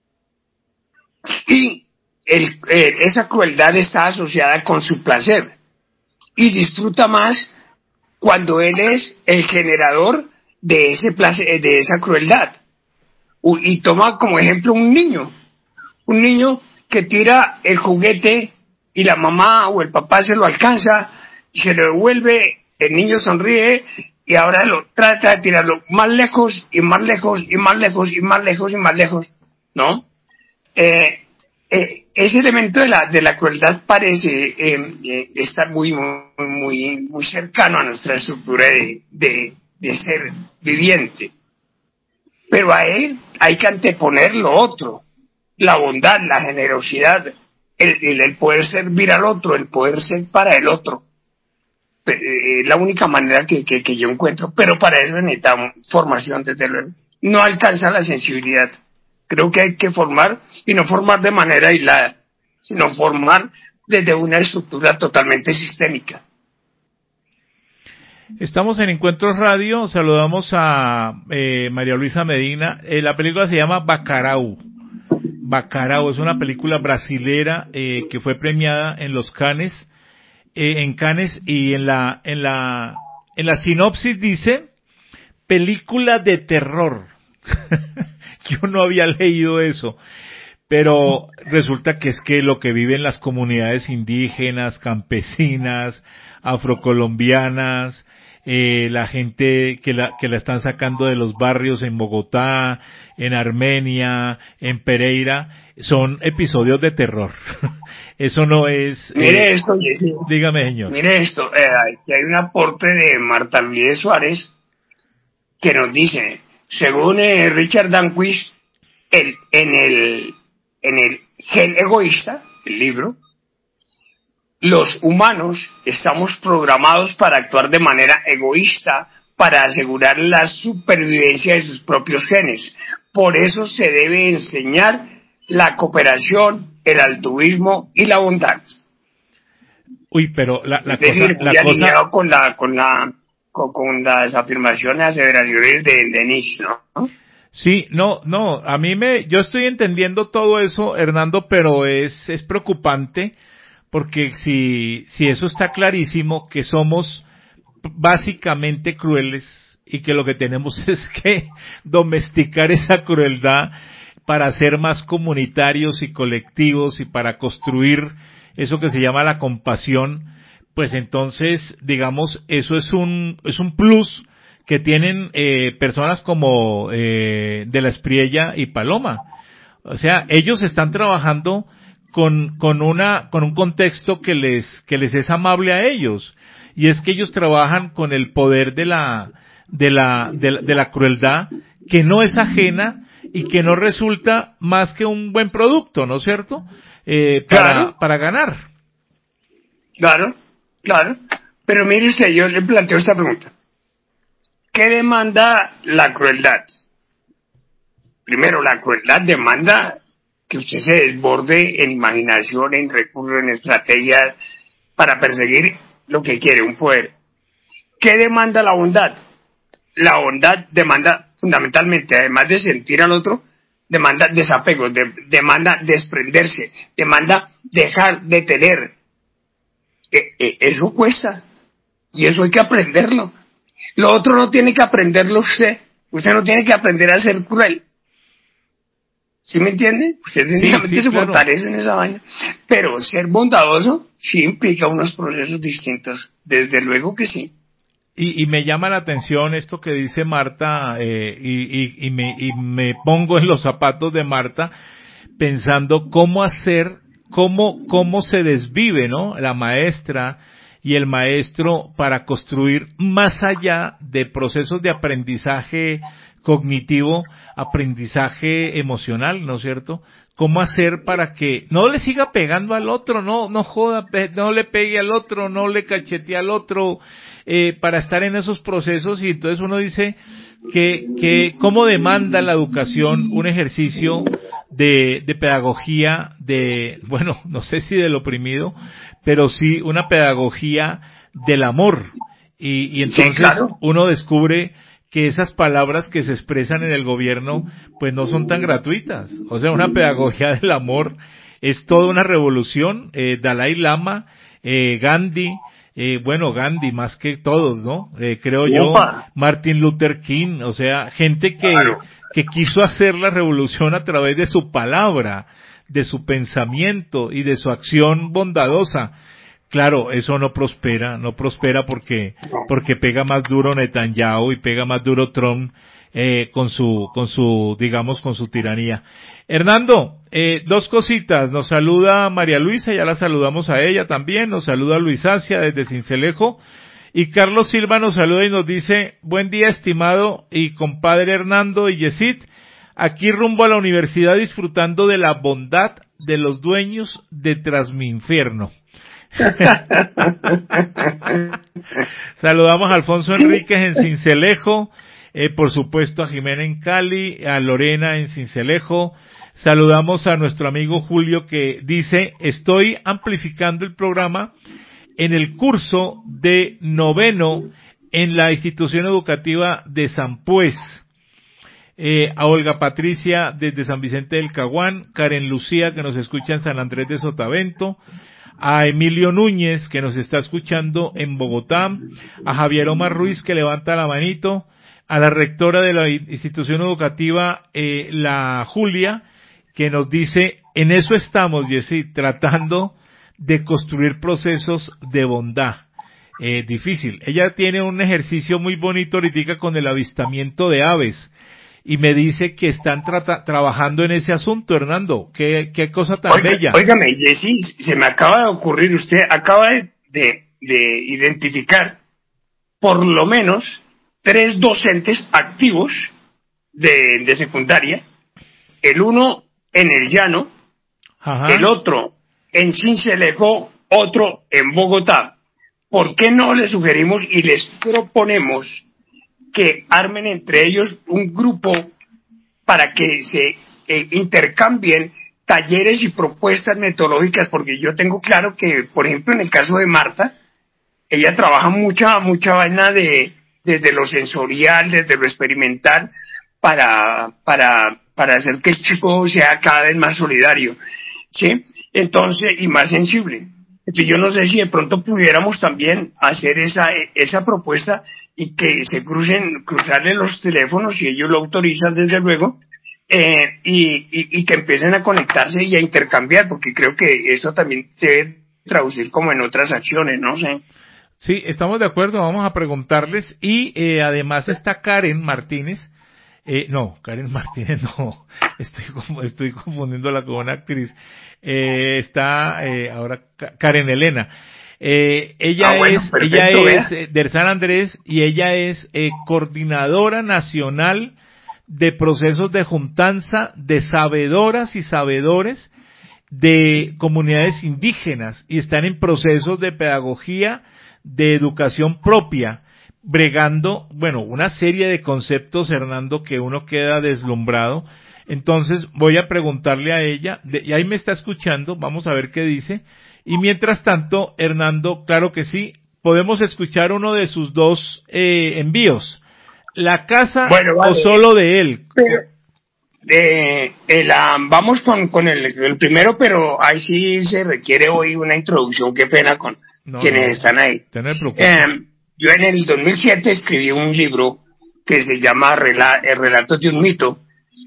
Y esa crueldad está asociada con su placer. Y disfruta más cuando él es el generador de ese placer, de esa crueldad. Y toma como ejemplo un niño que tira el juguete y la mamá o el papá se lo alcanza y se lo devuelve, el niño sonríe y ahora lo trata de tirarlo más lejos y más lejos y más lejos y más lejos y más lejos, ¿no? Ese elemento de la crueldad parece estar muy cercano a nuestra estructura de ser viviente. Pero a él hay que anteponer lo otro, la bondad, la generosidad, el poder servir al otro, el poder ser para el otro. Es la única manera que yo encuentro, pero para eso necesitamos formación, desde luego. No alcanza la sensibilidad. Creo que hay que formar, y no formar de manera aislada, sino formar desde una estructura totalmente sistémica. Estamos en Encuentros Radio, saludamos a María Luisa Medina. La película se llama Bacurau. Bacurau es una película brasilera que fue premiada en los Cannes, y en la sinopsis dice película de terror. Yo no había leído eso, pero resulta que es que lo que viven las comunidades indígenas, campesinas, afrocolombianas, la gente que la están sacando de los barrios en Bogotá, en Armenia, en Pereira, son episodios de terror. Eso no es... Mire esto, Jessy. Dígame, señor. Mire esto, aquí hay un aporte de Marta Lourdes Suárez que nos dice, según Richard Danquist, en el Gen Egoísta, el libro, los humanos estamos programados para actuar de manera egoísta para asegurar la supervivencia de sus propios genes. Por eso se debe enseñar la cooperación, el altruismo y la bondad. Uy, pero la es decir, cosa... alineado con las afirmaciones, aseveraciones de Nietzsche, ¿no? Sí, no, yo estoy entendiendo todo eso, Hernando, pero es preocupante, porque si eso está clarísimo, que somos básicamente crueles y que lo que tenemos es que domesticar esa crueldad para ser más comunitarios y colectivos y para construir eso que se llama la compasión, pues entonces, digamos, eso es un plus que tienen personas como de la Espriella y Paloma. O sea, ellos están trabajando con un contexto que les es amable a ellos, y es que ellos trabajan con el poder de la crueldad, que no es ajena y que no resulta más que un buen producto, ¿no es cierto? Claro. Para ganar. Claro. Pero mire usted, yo le planteo esta pregunta. ¿qué demanda la crueldad? Primero, la crueldad demanda que usted se desborde en imaginación, en recursos, en estrategias para perseguir lo que quiere, un poder. ¿Qué demanda la bondad? La bondad demanda fundamentalmente, además de sentir al otro, demanda desapego, demanda desprenderse, demanda dejar de tener. Eso cuesta y eso hay que aprenderlo. Lo otro no tiene que aprenderlo usted. Usted no tiene que aprender a ser cruel. ¿Sí me entiende? Usted sencillamente se fortalece en esa vaina. Pero ser bondadoso sí implica unos procesos distintos. Desde luego que sí. Y me llama la atención esto que dice Marta, y me pongo en los zapatos de Marta, pensando cómo se desvive, ¿no? La maestra y el maestro para construir más allá de procesos de aprendizaje cognitivo, aprendizaje emocional, ¿no es cierto? ¿Cómo hacer para que no le siga pegando al otro, no joda, no le pegue al otro, no le cachetee al otro, para estar en esos procesos? Y entonces uno dice que cómo demanda la educación un ejercicio de pedagogía bueno, no sé si del oprimido, pero sí una pedagogía del amor. Y entonces sí, claro, uno descubre que esas palabras que se expresan en el gobierno pues no son tan gratuitas. O sea, una pedagogía del amor es toda una revolución. Dalai Lama, Gandhi, Gandhi más que todos, ¿no? Creo yo, Martin Luther King, o sea, gente que quiso hacer la revolución a través de su palabra, de su pensamiento y de su acción bondadosa. Claro, eso no prospera porque pega más duro Netanyahu y pega más duro Trump, con su tiranía. Hernando, dos cositas. Nos saluda María Luisa, ya la saludamos a ella también. Nos saluda Luis Asia desde Sincelejo. Y Carlos Silva nos saluda y nos dice: buen día, estimado y compadre Hernando y Yesid. Aquí rumbo a la universidad disfrutando de la bondad de los dueños de Transminfierno. Saludamos a Alfonso Enríquez en Sincelejo, por supuesto a Jimena en Cali, a Lorena en Sincelejo. Saludamos a nuestro amigo Julio que dice: estoy amplificando el programa en el curso de 9º en la institución educativa de San Pues. A Olga Patricia desde San Vicente del Caguán, Karen Lucía que nos escucha en San Andrés de Sotavento, a Emilio Núñez que nos está escuchando en Bogotá, a Javier Omar Ruiz que levanta la manito, a la rectora de la institución educativa, la Julia, que nos dice: en eso estamos, Jessy, tratando de construir procesos de bondad. Difícil. Ella tiene un ejercicio muy bonito ahorita con el avistamiento de aves. Y me dice que están trabajando en ese asunto, Hernando. Qué cosa tan bella. Óigame, Jessy, se me acaba de ocurrir, usted acaba de identificar por lo menos 3 docentes activos de secundaria, el uno en el Llano, ajá, el otro en Sincelejo, otro en Bogotá. ¿Por qué no les sugerimos y les proponemos que armen entre ellos un grupo para que se intercambien talleres y propuestas metodológicas? Porque yo tengo claro que, por ejemplo, en el caso de Marta, ella trabaja mucha vaina desde lo sensorial, desde lo experimental, para hacer que el chico sea cada vez más solidario, ¿sí? Entonces, y más sensible. Entonces, yo no sé si de pronto pudiéramos también hacer esa propuesta y que se cruzarle los teléfonos, si ellos lo autorizan, desde luego, y que empiecen a conectarse y a intercambiar, porque creo que esto también se debe traducir como en otras acciones, no sé. Sí, estamos de acuerdo, vamos a preguntarles. Y además está Karen Martínez. Karen Martínez no, estoy confundiéndola con una actriz. Está ahora Karen Elena. Ella es del San Andrés y ella es coordinadora nacional de procesos de juntanza de sabedoras y sabedores de comunidades indígenas y están en procesos de pedagogía de educación propia bregando, bueno, una serie de conceptos, Hernando, que uno queda deslumbrado. Entonces voy a preguntarle a ella, y ahí me está escuchando, vamos a ver qué dice. Y mientras tanto, Hernando, claro que sí, podemos escuchar uno de sus dos envíos. ¿La casa Bueno, o vale. solo de él? Vamos con el primero, pero ahí sí se requiere hoy una introducción, qué pena con quienes están ahí. No me preocupes. Yo en el 2007 escribí un libro que se llama Relatos de un mito,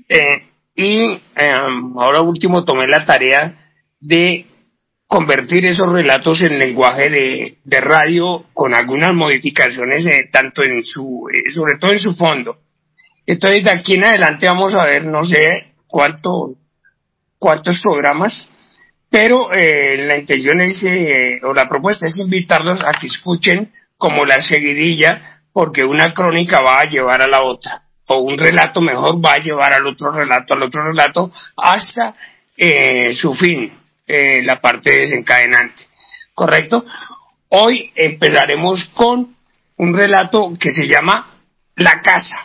ahora último tomé la tarea de convertir esos relatos en lenguaje de radio con algunas modificaciones, tanto en sobre todo en su fondo. Entonces de aquí en adelante vamos a ver, no sé cuántos programas, pero la intención es, o la propuesta es invitarlos a que escuchen como la seguidilla, porque una crónica va a llevar a la otra, o un relato mejor va a llevar al otro relato, hasta su fin, la parte desencadenante. ¿Correcto? Hoy empezaremos con un relato que se llama La Casa.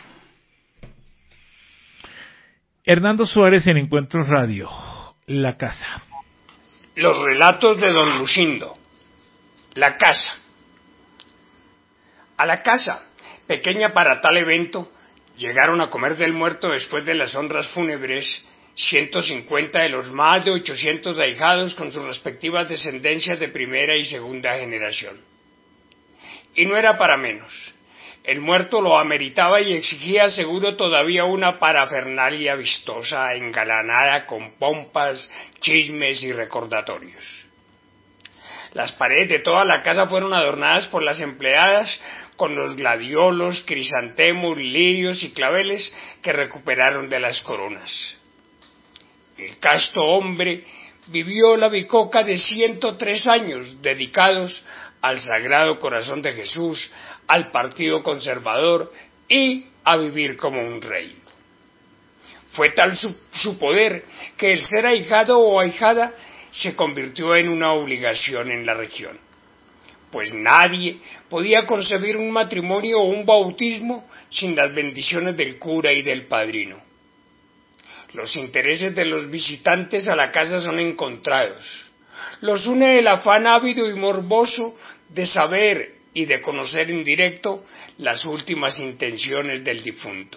Hernando Suárez en Encuentros Radio, La Casa. Los relatos de don Lucindo. La casa. A la casa, pequeña para tal evento, llegaron a comer del muerto después de las honras fúnebres 150 de los más de 800 ahijados con sus respectivas descendencias de primera y segunda generación. Y no era para menos. El muerto lo ameritaba y exigía seguro todavía una parafernalia vistosa, engalanada con pompas, chismes y recordatorios. Las paredes de toda la casa fueron adornadas por las empleadas con los gladiolos, crisantemos, lirios y claveles que recuperaron de las coronas. El casto hombre vivió la bicoca de 103 años dedicados al Sagrado Corazón de Jesús, al Partido Conservador y a vivir como un rey. Fue tal su poder que el ser ahijado o ahijada se convirtió en una obligación en la región, pues nadie podía concebir un matrimonio o un bautismo sin las bendiciones del cura y del padrino. Los intereses de los visitantes a la casa son encontrados. Los une el afán ávido y morboso de saber y de conocer en directo las últimas intenciones del difunto.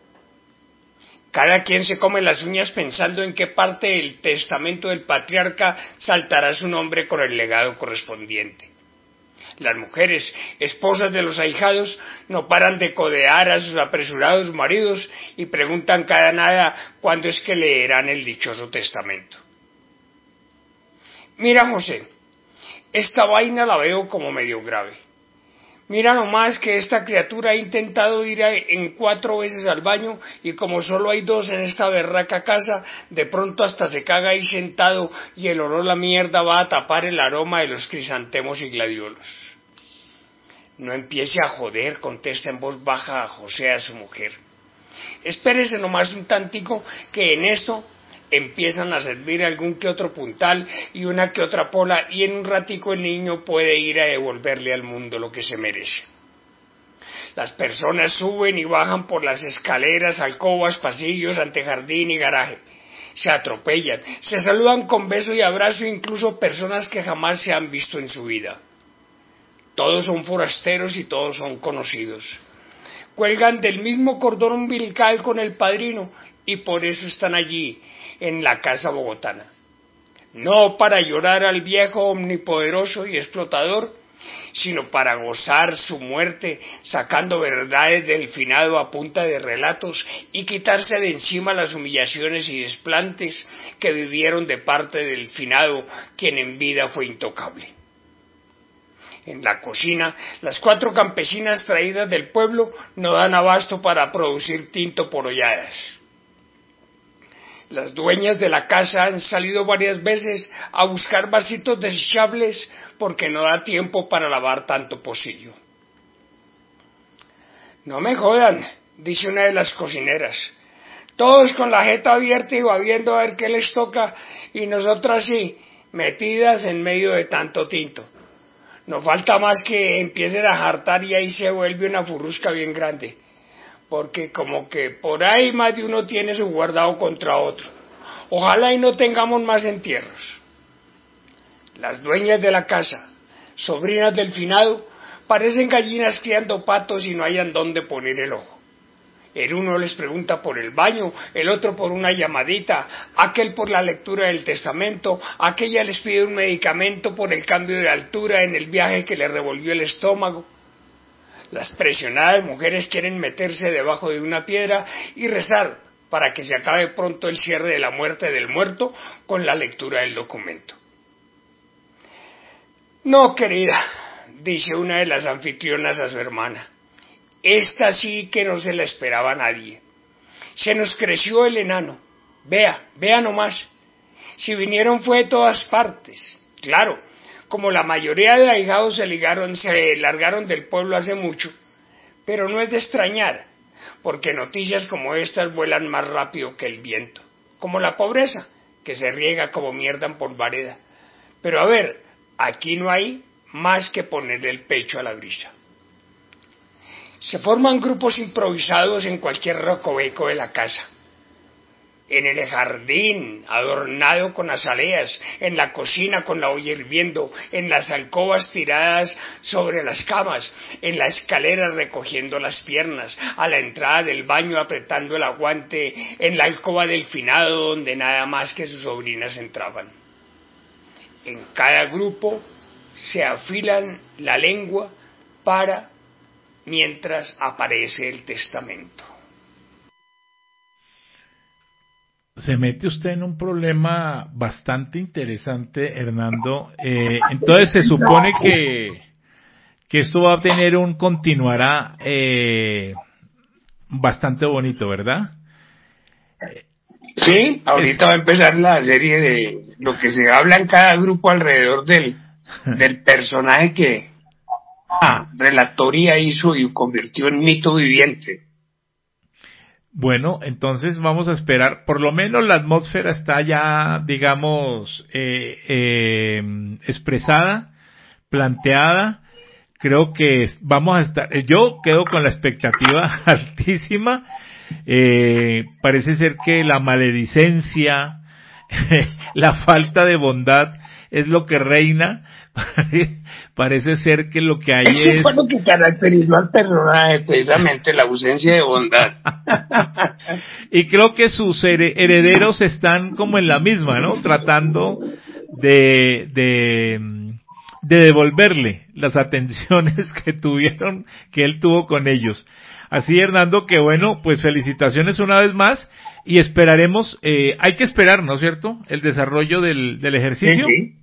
Cada quien se come las uñas pensando en qué parte del testamento del patriarca saltará su nombre con el legado correspondiente. Las mujeres, esposas de los ahijados, no paran de codear a sus apresurados maridos y preguntan cada nada cuándo es que leerán el dichoso testamento. Mira, José, esta vaina la veo como medio grave. Mira nomás que esta criatura ha intentado ir en 4 veces al baño y como solo hay 2 en esta berraca casa, de pronto hasta se caga ahí sentado y el olor a mierda va a tapar el aroma de los crisantemos y gladiolos. No empiece a joder, contesta en voz baja a José a su mujer. Espérese nomás un tantico que en esto empiezan a servir algún que otro puntal y una que otra pola y en un ratico el niño puede ir a devolverle al mundo lo que se merece. Las personas suben y bajan por las escaleras, alcobas, pasillos, antejardín y garaje. Se atropellan, se saludan con beso y abrazo, incluso personas que jamás se han visto en su vida. Todos son forasteros y todos son conocidos. Cuelgan del mismo cordón umbilical con el padrino y por eso están allí, en la casa bogotana. No para llorar al viejo omnipoderoso y explotador, sino para gozar su muerte, sacando verdades del finado a punta de relatos y quitarse de encima las humillaciones y desplantes que vivieron de parte del finado, quien en vida fue intocable. En la cocina, las 4 campesinas traídas del pueblo no dan abasto para producir tinto por holladas. Las dueñas de la casa han salido varias veces a buscar vasitos desechables porque no da tiempo para lavar tanto pocillo. No me jodan, dice una de las cocineras. Todos con la jeta abierta y babiendo a ver qué les toca y nosotras sí, metidas en medio de tanto tinto. No falta más que empiecen a jartar y ahí se vuelve una furrusca bien grande. Porque como que por ahí más de uno tiene su guardado contra otro. Ojalá y no tengamos más entierros. Las dueñas de la casa, sobrinas del finado, parecen gallinas criando patos y no hayan dónde poner el ojo. El uno les pregunta por el baño, el otro por una llamadita, aquel por la lectura del testamento, aquella les pide un medicamento por el cambio de altura en el viaje que le revolvió el estómago. Las presionadas mujeres quieren meterse debajo de una piedra y rezar para que se acabe pronto el cierre de la muerte del muerto con la lectura del documento. No, querida, dice una de las anfitrionas a su hermana, esta sí que no se la esperaba a nadie. Se nos creció el enano. Vea nomás. Si vinieron fue de todas partes. Claro, como la mayoría de ahijados se largaron del pueblo hace mucho, pero no es de extrañar, porque noticias como estas vuelan más rápido que el viento, como la pobreza, que se riega como mierda en polvareda. Pero a ver, aquí no hay más que ponerle el pecho a la brisa. Se forman grupos improvisados en cualquier recoveco de la casa. En el jardín, adornado con azaleas, en la cocina con la olla hirviendo, en las alcobas tiradas sobre las camas, en la escalera recogiendo las piernas, a la entrada del baño apretando el aguante, en la alcoba del finado donde nada más que sus sobrinas entraban. En cada grupo se afilan la lengua mientras aparece el testamento. Se mete usted en un problema bastante interesante, Hernando. Entonces se supone que esto va a tener continuará bastante bonito, ¿verdad? Sí, ahorita va a empezar la serie de lo que se habla en cada grupo alrededor del personaje que relatoría hizo y convirtió en mito viviente. Bueno, entonces vamos a esperar, por lo menos la atmósfera está ya, digamos, expresada, planteada. Creo que vamos a estar, yo quedo con la expectativa altísima. Parece ser que la maledicencia, la falta de bondad es lo que reina. Parece ser que lo que hay Eso fue lo que caracterizó al personaje, precisamente la ausencia de bondad. Y creo que sus herederos están como en la misma, ¿no? Tratando de devolverle las atenciones que él tuvo con ellos. Así, Hernando, que bueno, pues felicitaciones una vez más y esperaremos, hay que esperar, ¿no es cierto?, el desarrollo del ejercicio. Sí.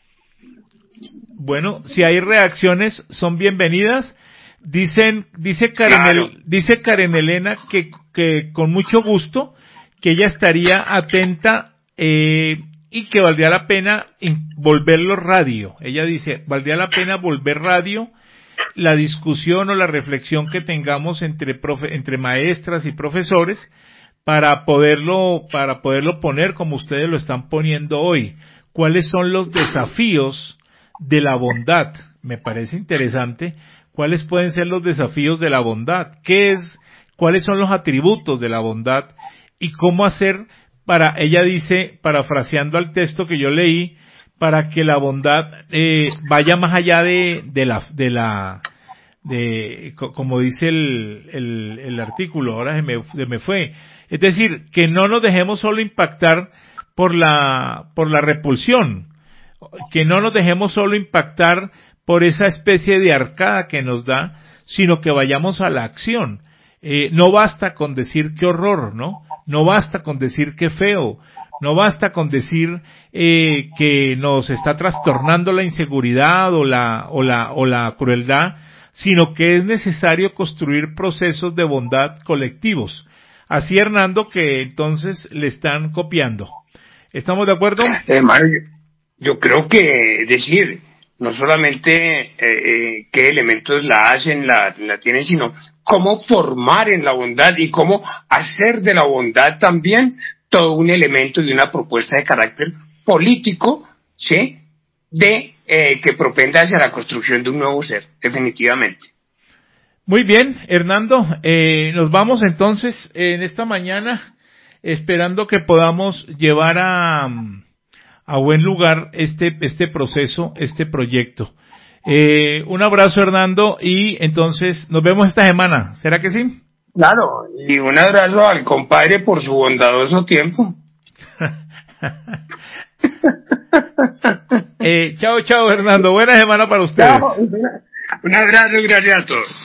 Bueno, si hay reacciones, son bienvenidas. Dice Karen Elena que con mucho gusto, que ella estaría atenta, y que valdría la pena volverlo radio. Ella dice, valdría la pena volver radio la discusión o la reflexión que tengamos entre maestras y profesores para poderlo poner como ustedes lo están poniendo hoy. ¿Cuáles son los desafíos de la bondad? Me parece interesante. ¿Cuáles pueden ser los desafíos de la bondad? ¿Cuáles son los atributos de la bondad? Y cómo hacer ella dice, parafraseando al texto que yo leí, para que la bondad vaya más allá como dice el artículo, ahora se me fue. Es decir, que no nos dejemos solo impactar por la repulsión, que no nos dejemos solo impactar por esa especie de arcada que nos da, sino que vayamos a la acción. No basta con decir qué horror, ¿no? No basta con decir qué feo, no basta con decir que nos está trastornando la inseguridad o la crueldad, sino que es necesario construir procesos de bondad colectivos. Así, Hernando, que entonces le están copiando. ¿Estamos de acuerdo? Yo creo que decir, no solamente qué elementos la hacen, la tienen, sino cómo formar en la bondad y cómo hacer de la bondad también todo un elemento y una propuesta de carácter político, ¿sí?, de que propenda hacia la construcción de un nuevo ser, definitivamente. Muy bien, Hernando, nos vamos entonces en esta mañana esperando que podamos llevar a buen lugar este proceso, este proyecto. Un abrazo, Hernando, y entonces nos vemos esta semana, ¿será que sí? Claro, y un abrazo al compadre por su bondadoso tiempo. Chao, chao, Hernando, buena semana para ustedes. Chao. Un abrazo y gracias a todos.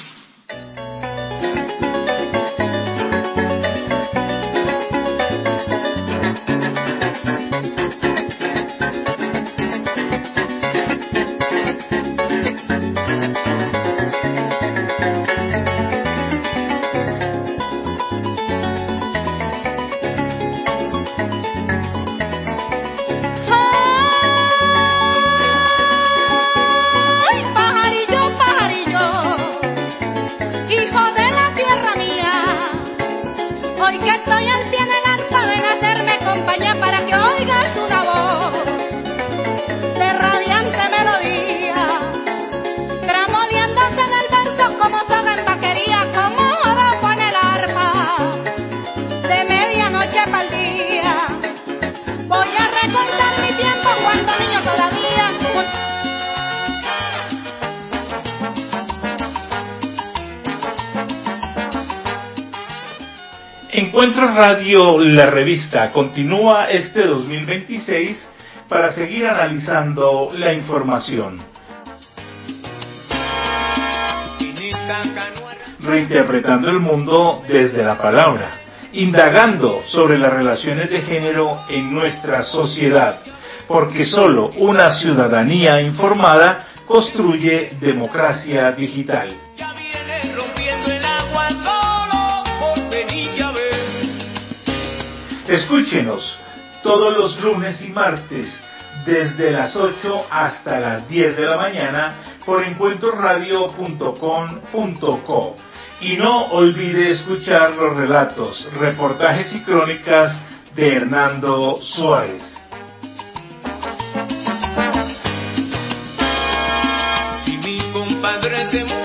Encuentro Radio, la revista, continúa este 2026 para seguir analizando la información, reinterpretando el mundo desde la palabra, indagando sobre las relaciones de género en nuestra sociedad, porque solo una ciudadanía informada construye democracia digital. Escúchenos todos los lunes y martes desde las 8 hasta las 10 de la mañana por encuentroradio.com.co y no olvide escuchar los relatos, reportajes y crónicas de Hernando Suárez. Si mi compadre se muere